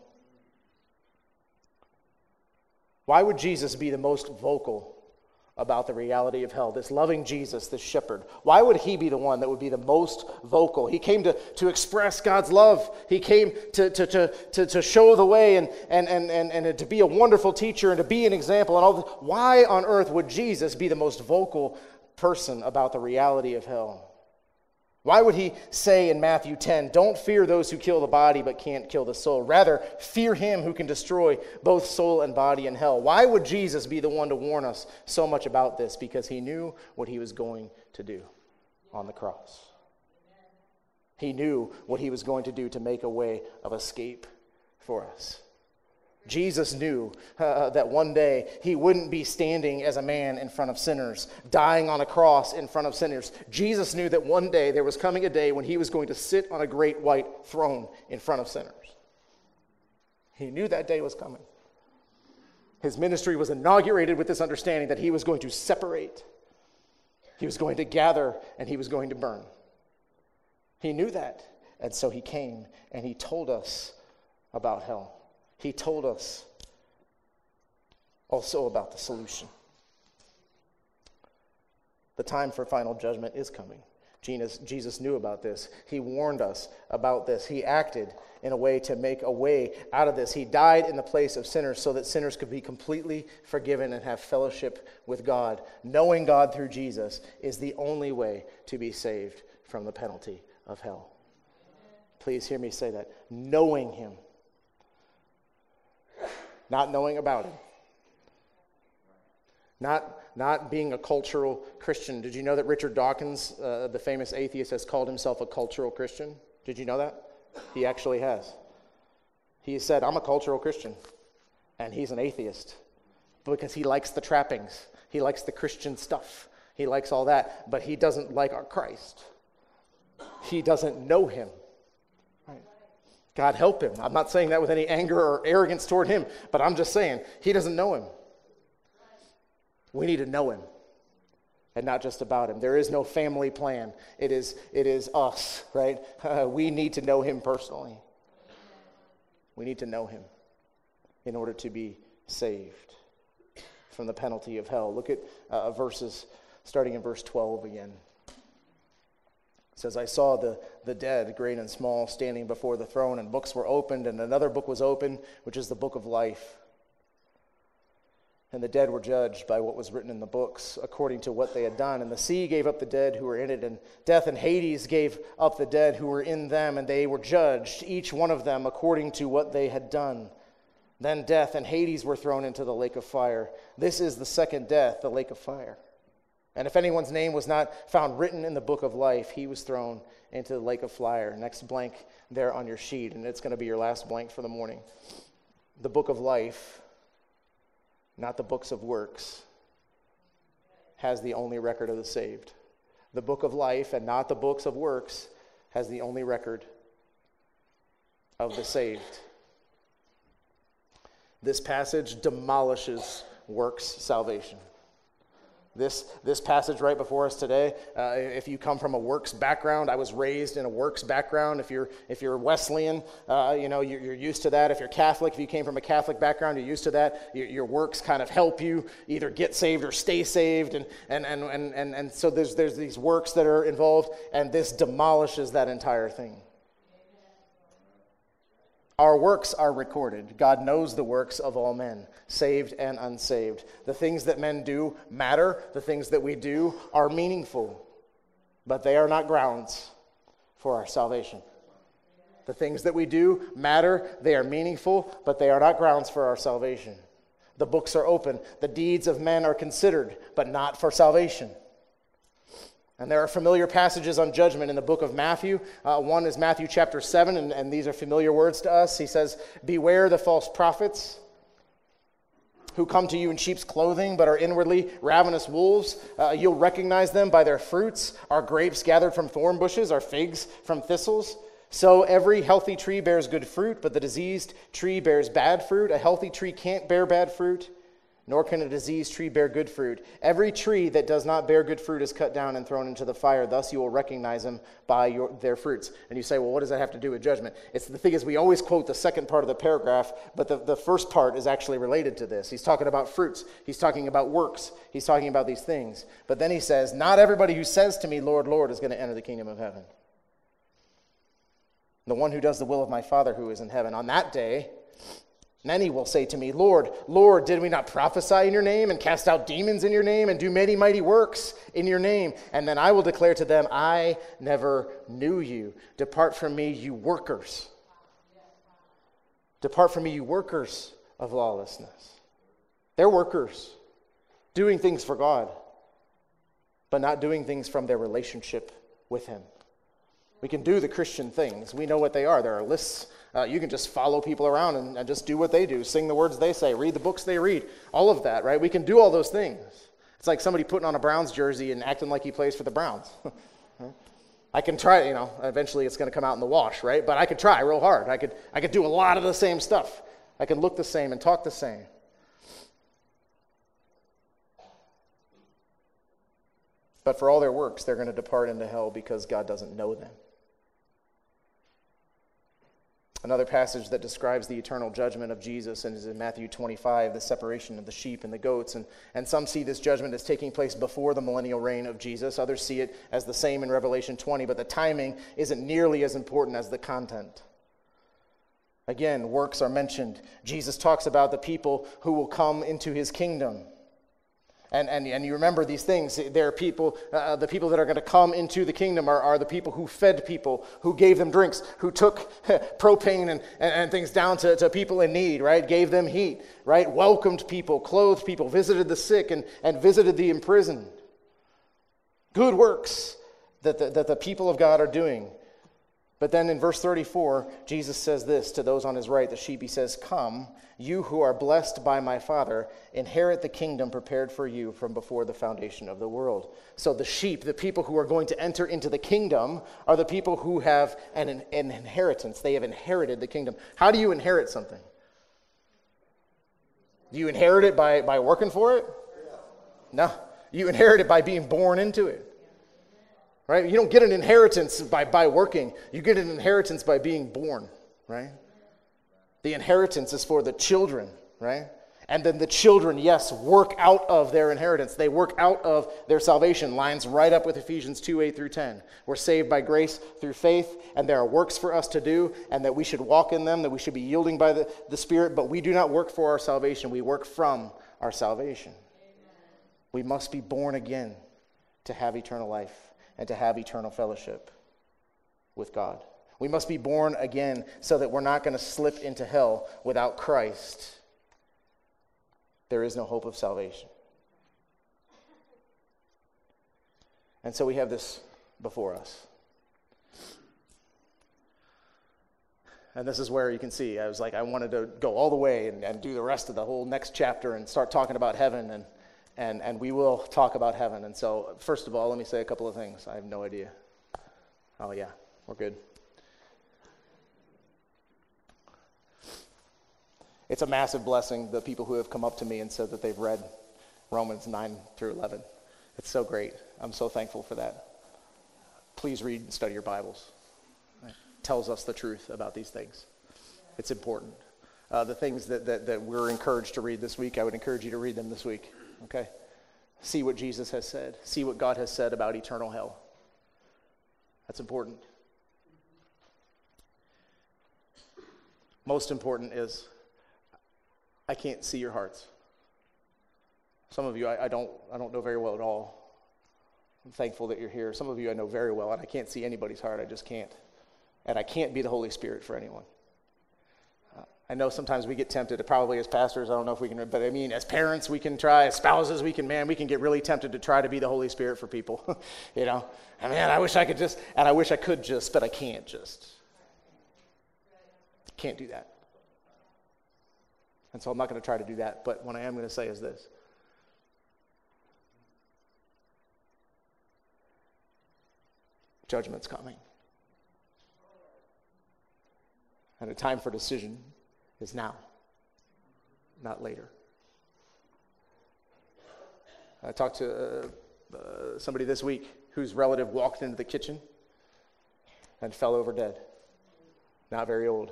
[SPEAKER 1] Why would Jesus be the most vocal about the reality of hell? This loving Jesus, this shepherd. Why would he be the one that would be the most vocal? He came to express God's love. He came to show the way and to be a wonderful teacher and to be an example and all that. Why on earth would Jesus be the most vocal person about the reality of hell? Why would he say in Matthew 10, "Don't fear those who kill the body but can't kill the soul. Rather, fear him who can destroy both soul and body in hell"? Why would Jesus be the one to warn us so much about this? Because he knew what he was going to do on the cross. He knew what he was going to do to make a way of escape for us. Jesus knew that one day he wouldn't be standing as a man in front of sinners, dying on a cross in front of sinners. Jesus knew that one day there was coming a day when he was going to sit on a great white throne in front of sinners. He knew that day was coming. His ministry was inaugurated with this understanding that he was going to separate. He was going to gather and he was going to burn. He knew that. And so he came and he told us about hell. He told us also about the solution. The time for final judgment is coming. Jesus knew about this. He warned us about this. He acted in a way to make a way out of this. He died in the place of sinners so that sinners could be completely forgiven and have fellowship with God. Knowing God through Jesus is the only way to be saved from the penalty of hell. Please hear me say that. Knowing him. Not knowing about him. Not being a cultural Christian. Did you know that Richard Dawkins, the famous atheist, has called himself a cultural Christian? Did you know that? He actually has. He said, "I'm a cultural Christian." And he's an atheist because he likes the trappings. He likes the Christian stuff. He likes all that. But he doesn't like our Christ. He doesn't know him. God help him. I'm not saying that with any anger or arrogance toward him, but I'm just saying he doesn't know him. We need to know him and not just about him. There is no family plan. It is us, right? We need to know him personally. We need to know him in order to be saved from the penalty of hell. Look at verses starting in verse 12 again. It says, "I saw the dead, great and small, standing before the throne, and books were opened, and another book was opened, which is the book of life. And the dead were judged by what was written in the books, according to what they had done. And the sea gave up the dead who were in it, and death and Hades gave up the dead who were in them, and they were judged, each one of them according to what they had done. Then death and Hades were thrown into the lake of fire. This is the second death, the lake of fire. And if anyone's name was not found written in the book of life, he was thrown into the lake of fire. Next blank there on your sheet, and it's going to be your last blank for the morning. The book of life, not the books of works, has the only record of the saved. The book of life and not the books of works has the only record of the saved. This passage demolishes works salvation. This passage right before us today, if you come from a works background, I was raised in a works background. If you're Wesleyan, you're used to that. If you're Catholic, if you came from a Catholic background, you're used to that. Your works kind of help you either get saved or stay saved, and so there's these works that are involved, and this demolishes that entire thing. Our works are recorded. God knows the works of all men, saved and unsaved. The things that men do matter. The things that we do are meaningful, but they are not grounds for our salvation. The things that we do matter. They are meaningful, but they are not grounds for our salvation. The books are open. The deeds of men are considered, but not for salvation. And there are familiar passages on judgment in the book of Matthew. One is Matthew chapter 7, and these are familiar words to us. He says, "Beware the false prophets who come to you in sheep's clothing, but are inwardly ravenous wolves. You'll recognize them by their fruits. Are grapes gathered from thorn bushes? Are figs from thistles? So every healthy tree bears good fruit, but the diseased tree bears bad fruit. A healthy tree can't bear bad fruit, nor can a diseased tree bear good fruit. Every tree that does not bear good fruit is cut down and thrown into the fire. Thus you will recognize them by their fruits." And you say, well, what does that have to do with judgment? The thing is, we always quote the second part of the paragraph, but the first part is actually related to this. He's talking about fruits. He's talking about works. He's talking about these things. But then he says, not everybody who says to me, Lord, Lord, is going to enter the kingdom of heaven. The one who does the will of my Father who is in heaven. On that day, many will say to me, Lord, Lord, did we not prophesy in your name and cast out demons in your name and do many mighty works in your name? And then I will declare to them, I never knew you. Depart from me, you workers. Depart from me, you workers of lawlessness. They're workers, doing things for God, but not doing things from their relationship with him. We can do the Christian things. We know what they are. There are lists. You can just follow people around and just do what they do, sing the words they say, read the books they read, all of that, right? We can do all those things. It's like somebody putting on a Browns jersey and acting like he plays for the Browns. I can try, eventually it's going to come out in the wash, right? But I could try real hard. I could do a lot of the same stuff. I could look the same and talk the same. But for all their works, they're going to depart into hell because God doesn't know them. Another passage that describes the eternal judgment of Jesus is in Matthew 25, the separation of the sheep and the goats. And some see this judgment as taking place before the millennial reign of Jesus. Others see it as the same in Revelation 20, but the timing isn't nearly as important as the content. Again, works are mentioned. Jesus talks about the people who will come into his kingdom. And you remember these things. There are people, the people that are going to come into the kingdom are the people who fed people, who gave them drinks, who took propane and things down to people in need, right? Gave them heat, right? Welcomed people, clothed people, visited the sick and visited the imprisoned. Good works that the people of God are doing. But then in verse 34, Jesus says this to those on his right, the sheep. He says, "Come, you who are blessed by my Father, inherit the kingdom prepared for you from before the foundation of the world." So the sheep, the people who are going to enter into the kingdom, are the people who have an inheritance. They have inherited the kingdom. How do you inherit something? Do you inherit it by working for it? No. You inherit it by being born into it. Right? You don't get an inheritance by working. You get an inheritance by being born, right? The inheritance is for the children, right? And then the children, yes, work out of their inheritance. They work out of their salvation. Lines right up with Ephesians 2:8 through 10. We're saved by grace through faith, and there are works for us to do, and that we should walk in them, that we should be yielding by the Spirit, but we do not work for our salvation. We work from our salvation. We must be born again to have eternal life and to have eternal fellowship with God. We must be born again so that we're not going to slip into hell without Christ. There is no hope of salvation. And so we have this before us. And this is where you can see, I was like, I wanted to go all the way and do the rest of the whole next chapter and start talking about heaven, and we will talk about heaven. And so, first of all, let me say a couple of things. I have no idea. Oh, yeah, we're good. It's a massive blessing, the people who have come up to me and said that they've read Romans 9 through 11. It's so great. I'm so thankful for that. Please read and study your Bibles. It tells us the truth about these things. It's important. The things that we're encouraged to read this week, I would encourage you to read them this week. Okay? See what Jesus has said. See what God has said about eternal hell. That's important. Most important is, I can't see your hearts. Some of you I don't know very well at all. I'm thankful that you're here. Some of you I know very well, and I can't see anybody's heart. I just can't. And I can't be the Holy Spirit for anyone. I know sometimes we get tempted, probably as pastors, I don't know if we can, but I mean, as parents, we can try, as spouses, we can get really tempted to try to be the Holy Spirit for people. You know? And man, I wish I could just, and I wish I could just, but I can't just. Can't do that. And so I'm not going to try to do that, but what I am going to say is this. Judgment's coming. And a time for decision is now, not later. I talked to somebody this week whose relative walked into the kitchen and fell over dead. Not very old.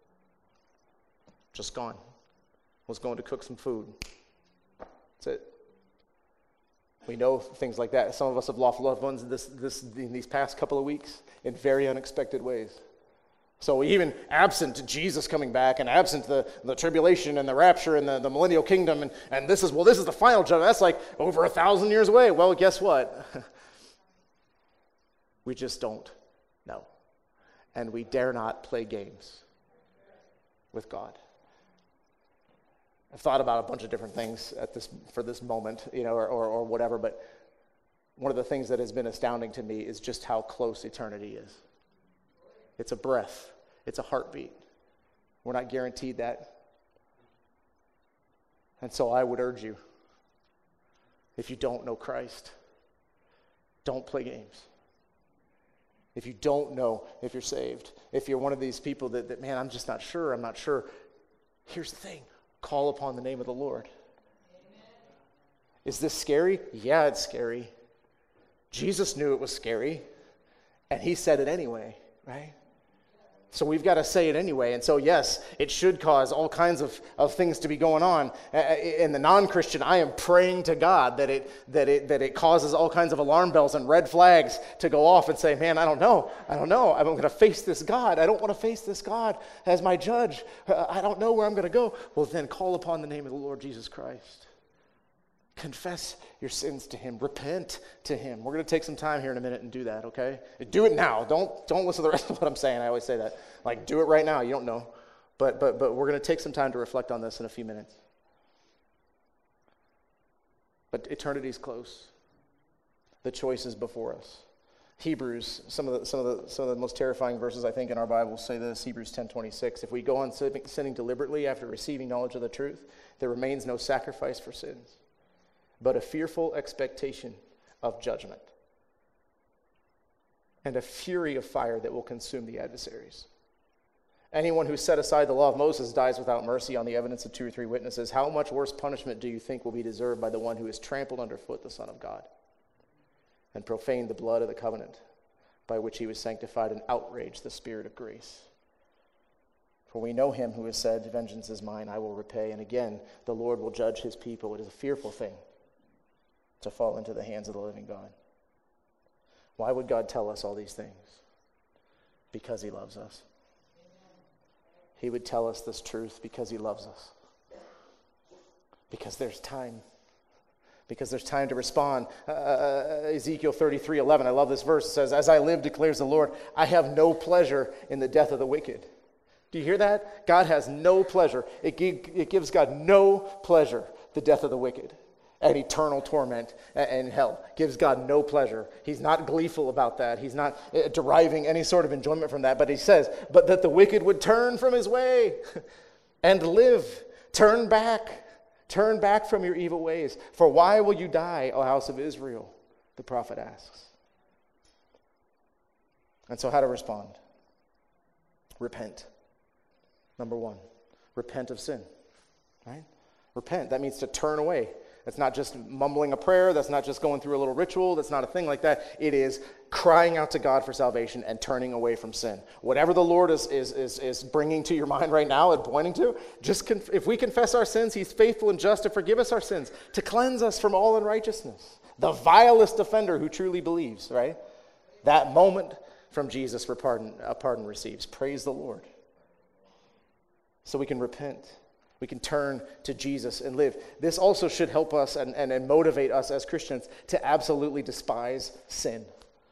[SPEAKER 1] Just gone. Was going to cook some food. That's it. We know things like that. Some of us have lost loved ones in these past couple of weeks in very unexpected ways. So even absent Jesus coming back and absent the tribulation and the rapture and the millennial kingdom and this is the final judgment. That's like over 1,000 years away. Well, guess what? We just don't know. And we dare not play games with God. I've thought about a bunch of different things for this moment, or whatever, but one of the things that has been astounding to me is just how close eternity is. It's a breath. It's a heartbeat. We're not guaranteed that. And so I would urge you, if you don't know Christ, don't play games. If you don't know if you're saved, if you're one of these people that man, I'm just not sure, here's the thing. Call upon the name of the Lord. Amen. Is this scary? Yeah, it's scary. Jesus knew it was scary, and he said it anyway, right? So we've got to say it anyway. And so, yes, it should cause all kinds of things to be going on. In the non-Christian, I am praying to God that it causes all kinds of alarm bells and red flags to go off and say, man, I don't know. I'm going to face this God. I don't want to face this God as my judge. I don't know where I'm going to go. Well, then call upon the name of the Lord Jesus Christ. Confess your sins to him. Repent to him. We're going to take some time here in a minute and do that, okay? Do it now. Don't listen to the rest of what I'm saying. I always say that. Like, do it right now. You don't know. But we're going to take some time to reflect on this in a few minutes. But eternity's close. The choice is before us. Hebrews, some of the most terrifying verses I think in our Bibles say this. Hebrews 10:26. If we go on sinning deliberately after receiving knowledge of the truth, there remains no sacrifice for sins, but a fearful expectation of judgment and a fury of fire that will consume the adversaries. Anyone who set aside the law of Moses dies without mercy on the evidence of 2 or 3 witnesses. How much worse punishment do you think will be deserved by the one who has trampled underfoot the Son of God and profaned the blood of the covenant by which he was sanctified and outraged the Spirit of grace? For we know him who has said, vengeance is mine, I will repay. And again, the Lord will judge his people. It is a fearful thing to fall into the hands of the living God. Why would God tell us all these things? Because he loves us. He would tell us this truth because he loves us. Because there's time. Because there's time to respond. Ezekiel 33:11, I love this verse. It says, "As I live, declares the Lord, I have no pleasure in the death of the wicked." Do you hear that? God has no pleasure. It gives God no pleasure, the death of the wicked and eternal torment and hell. Gives God no pleasure. He's not gleeful about that. He's not deriving any sort of enjoyment from that. But he says, but that the wicked would turn from his way and live. Turn back. Turn back from your evil ways. For why will you die, O house of Israel? The prophet asks. And so how to respond? Repent. Number one, repent of sin. Right? Repent. That means to turn away. That's not just mumbling a prayer. That's not just going through a little ritual. That's not a thing like that. It is crying out to God for salvation and turning away from sin. Whatever the Lord is bringing to your mind right now and pointing to, if we confess our sins, he's faithful and just to forgive us our sins, to cleanse us from all unrighteousness. The vilest offender who truly believes, right? That moment from Jesus, a pardon receives. Praise the Lord. So we can repent. We can turn to Jesus and live. This also should help us and motivate us as Christians to absolutely despise sin.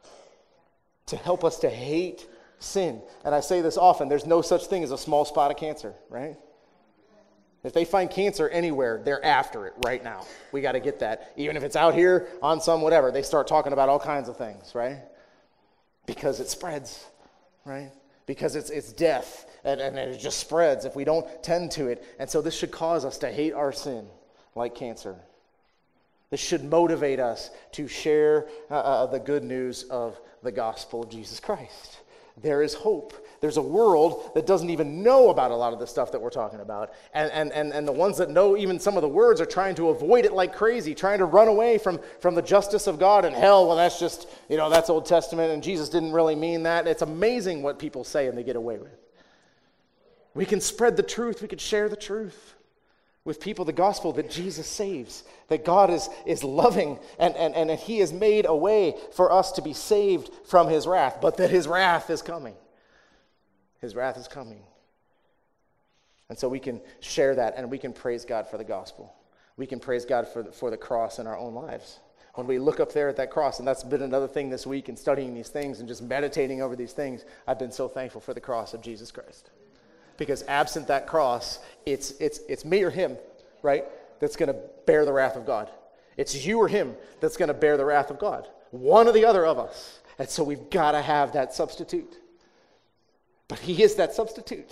[SPEAKER 1] To help us to hate sin. And I say this often, there's no such thing as a small spot of cancer, right? If they find cancer anywhere, they're after it right now. We got to get that. Even if it's out here on some whatever, they start talking about all kinds of things, right? Because it spreads, right? Because it's death, and it just spreads if we don't tend to it. And so this should cause us to hate our sin like cancer. This should motivate us to share the good news of the gospel of Jesus Christ. There is hope. There's a world that doesn't even know about a lot of the stuff that we're talking about. And the ones that know even some of the words are trying to avoid it like crazy, trying to run away from the justice of God and hell. Well, that's just, that's Old Testament, and Jesus didn't really mean that. It's amazing what people say and they get away with. We can spread the truth. We can share the truth with people, the gospel that Jesus saves, that God is loving, and he has made a way for us to be saved from his wrath, but that his wrath is coming. His wrath is coming. And so we can share that, and we can praise God for the gospel. We can praise God for the cross in our own lives. When we look up there at that cross, and that's been another thing this week in studying these things and just meditating over these things, I've been so thankful for the cross of Jesus Christ. Because absent that cross, it's me or him, right, that's going to bear the wrath of God. It's you or him that's going to bear the wrath of God. One or the other of us. And so we've got to have that substitute. But he is that substitute.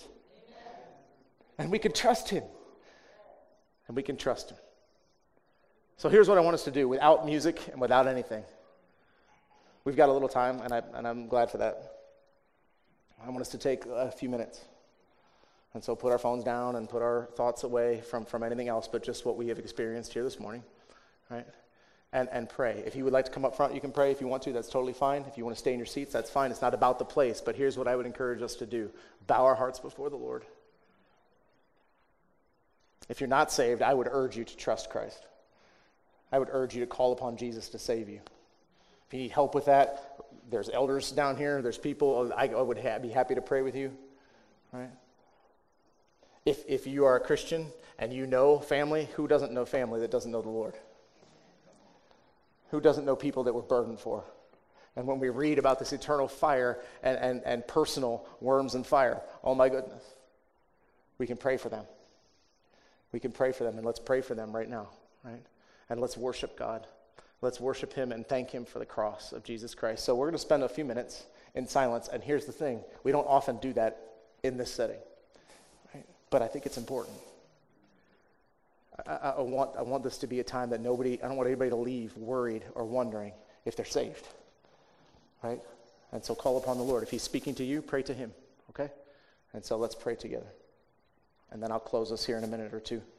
[SPEAKER 1] And we can trust him. And we can trust him. So here's what I want us to do without music and without anything. We've got a little time, and I'm glad for that. I want us to take a few minutes. And so put our phones down and put our thoughts away from anything else but just what we have experienced here this morning, right? And pray. If you would like to come up front, you can pray. If you want to, that's totally fine. If you want to stay in your seats, that's fine. It's not about the place, but here's what I would encourage us to do. Bow our hearts before the Lord. If you're not saved, I would urge you to trust Christ. I would urge you to call upon Jesus to save you. If you need help with that, there's elders down here. There's people. I would be happy to pray with you, right? If you are a Christian and you know family, who doesn't know family that doesn't know the Lord? Who doesn't know people that we're burdened for? And when we read about this eternal fire and personal worms and fire, oh my goodness, we can pray for them. We can pray for them, and let's pray for them right now, right? And let's worship God. Let's worship him and thank him for the cross of Jesus Christ. So we're going to spend a few minutes in silence, and here's the thing. We don't often do that in this setting. But I think it's important. I want this to be a time that I don't want anybody to leave worried or wondering if they're saved, right? And so call upon the Lord. If he's speaking to you, pray to him, okay? And so let's pray together. And then I'll close us here in a minute or two.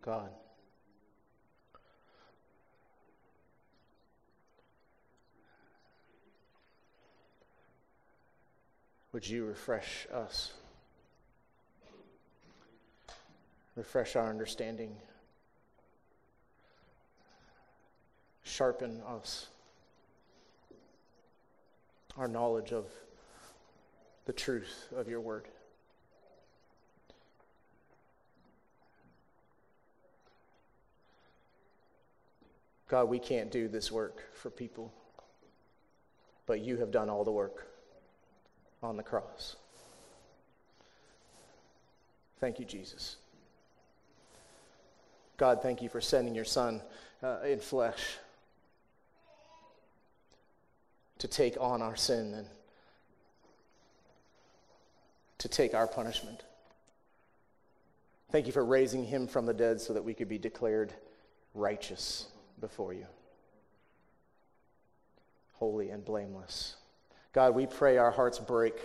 [SPEAKER 1] God. Would you refresh us? Refresh our understanding. Sharpen us. Our knowledge of the truth of your word. God, we can't do this work for people, but you have done all the work on the cross. Thank you, Jesus. God, thank you for sending your Son in flesh to take on our sin and to take our punishment. Thank you for raising him from the dead so that we could be declared righteous before you, holy and blameless. God, we pray our hearts break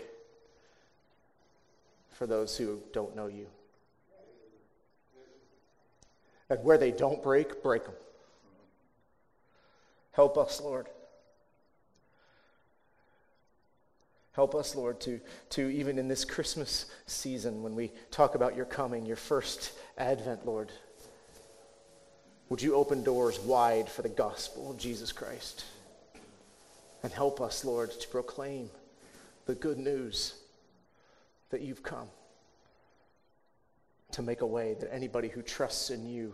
[SPEAKER 1] for those who don't know you. And where they don't break, break them. Help us, Lord. Help us, Lord, to even in this Christmas season, when we talk about your coming, your first advent, Lord, would you open doors wide for the gospel of Jesus Christ? And help us, Lord, to proclaim the good news that you've come to make a way that anybody who trusts in you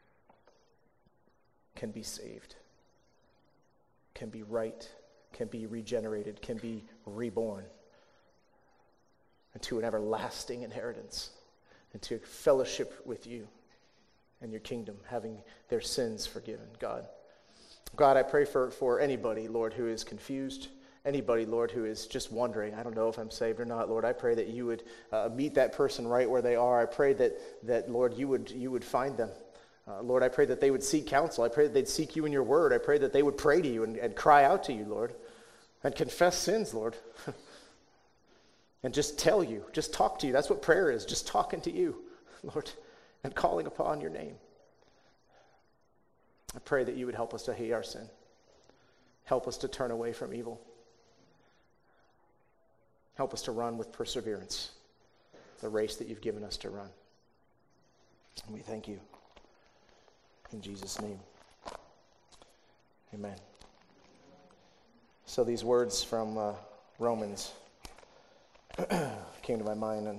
[SPEAKER 1] can be saved, can be right, can be regenerated, can be reborn into an everlasting inheritance, into fellowship with you and your kingdom, having their sins forgiven. God, I pray for anybody, Lord, who is confused, anybody, Lord, who is just wondering, I don't know if I'm saved or not, Lord. I pray that you would meet that person right where they are. I pray that Lord, you would find them. Lord, I pray that they would seek counsel. I pray that they'd seek you in your word. I pray that they would pray to you and cry out to you, Lord, and confess sins, Lord. And just tell you, just talk to you. That's what prayer is, just talking to you, Lord, and calling upon your name. I pray that you would help us to hate our sin. Help us to turn away from evil. Help us to run with perseverance the race that you've given us to run. And we thank you. In Jesus' name. Amen. So these words from Romans came to my mind,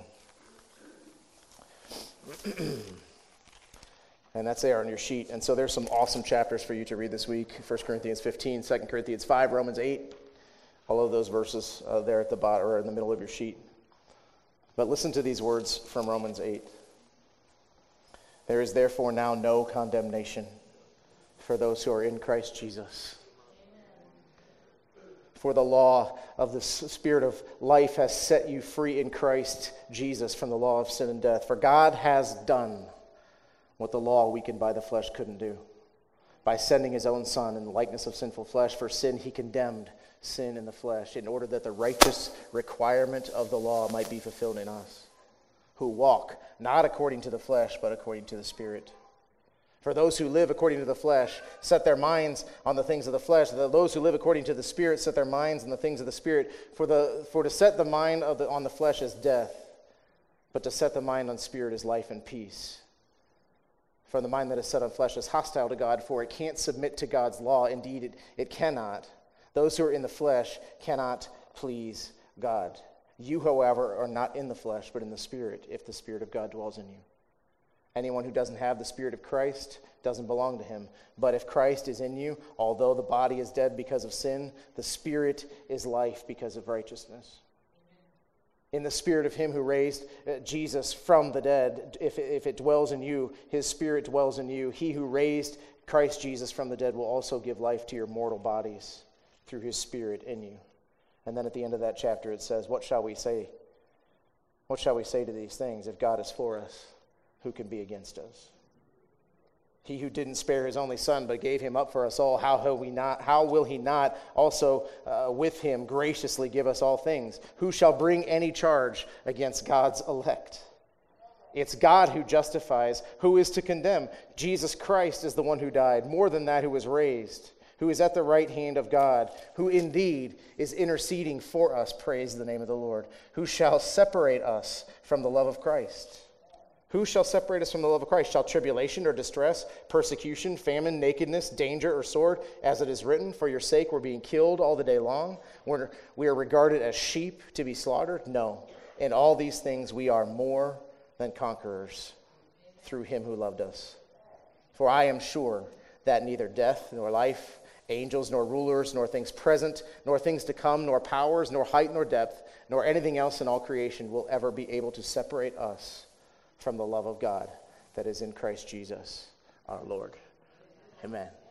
[SPEAKER 1] and that's there on your sheet. And so there's some awesome chapters for you to read this week. 1 Corinthians 15, 2 Corinthians 5, Romans 8. All of those verses there at the bottom or in the middle of your sheet. But listen to these words from Romans 8. There is therefore now no condemnation for those who are in Christ Jesus. For the law of the Spirit of life has set you free in Christ Jesus from the law of sin and death. For God has done what the law weakened by the flesh couldn't do. By sending his own Son in the likeness of sinful flesh, for sin he condemned sin in the flesh, in order that the righteous requirement of the law might be fulfilled in us, who walk not according to the flesh, but according to the Spirit. For those who live according to the flesh set their minds on the things of the flesh. Those who live according to the Spirit set their minds on the things of the Spirit. For to set the mind on the flesh is death, but to set the mind on Spirit is life and peace. For the mind that is set on flesh is hostile to God, for it can't submit to God's law. Indeed, it cannot. Those who are in the flesh cannot please God. You, however, are not in the flesh, but in the Spirit, if the Spirit of God dwells in you. Anyone who doesn't have the Spirit of Christ doesn't belong to him. But if Christ is in you, although the body is dead because of sin, the Spirit is life because of righteousness. In the Spirit of him who raised Jesus from the dead, if it dwells in you, his Spirit dwells in you. He who raised Christ Jesus from the dead will also give life to your mortal bodies through his Spirit in you. And then at the end of that chapter it says, what shall we say? What shall we say to these things? If God is for us, who can be against us? He who didn't spare his only Son, but gave him up for us all, how will he not also with him graciously give us all things? Who shall bring any charge against God's elect? It's God who justifies. Who is to condemn? Jesus Christ is the one who died. More than that, who was raised, who is at the right hand of God, who indeed is interceding for us. Praise the name of the Lord. Who shall separate us from the love of Christ? Who shall separate us from the love of Christ? Shall tribulation or distress, persecution, famine, nakedness, danger, or sword? As it is written, for your sake we're being killed all the day long. We are regarded as sheep to be slaughtered? No. In all these things we are more than conquerors through him who loved us. For I am sure that neither death nor life, angels nor rulers, nor things present, nor things to come, nor powers, nor height, nor depth, nor anything else in all creation will ever be able to separate us from the love of God that is in Christ Jesus our Lord. Amen.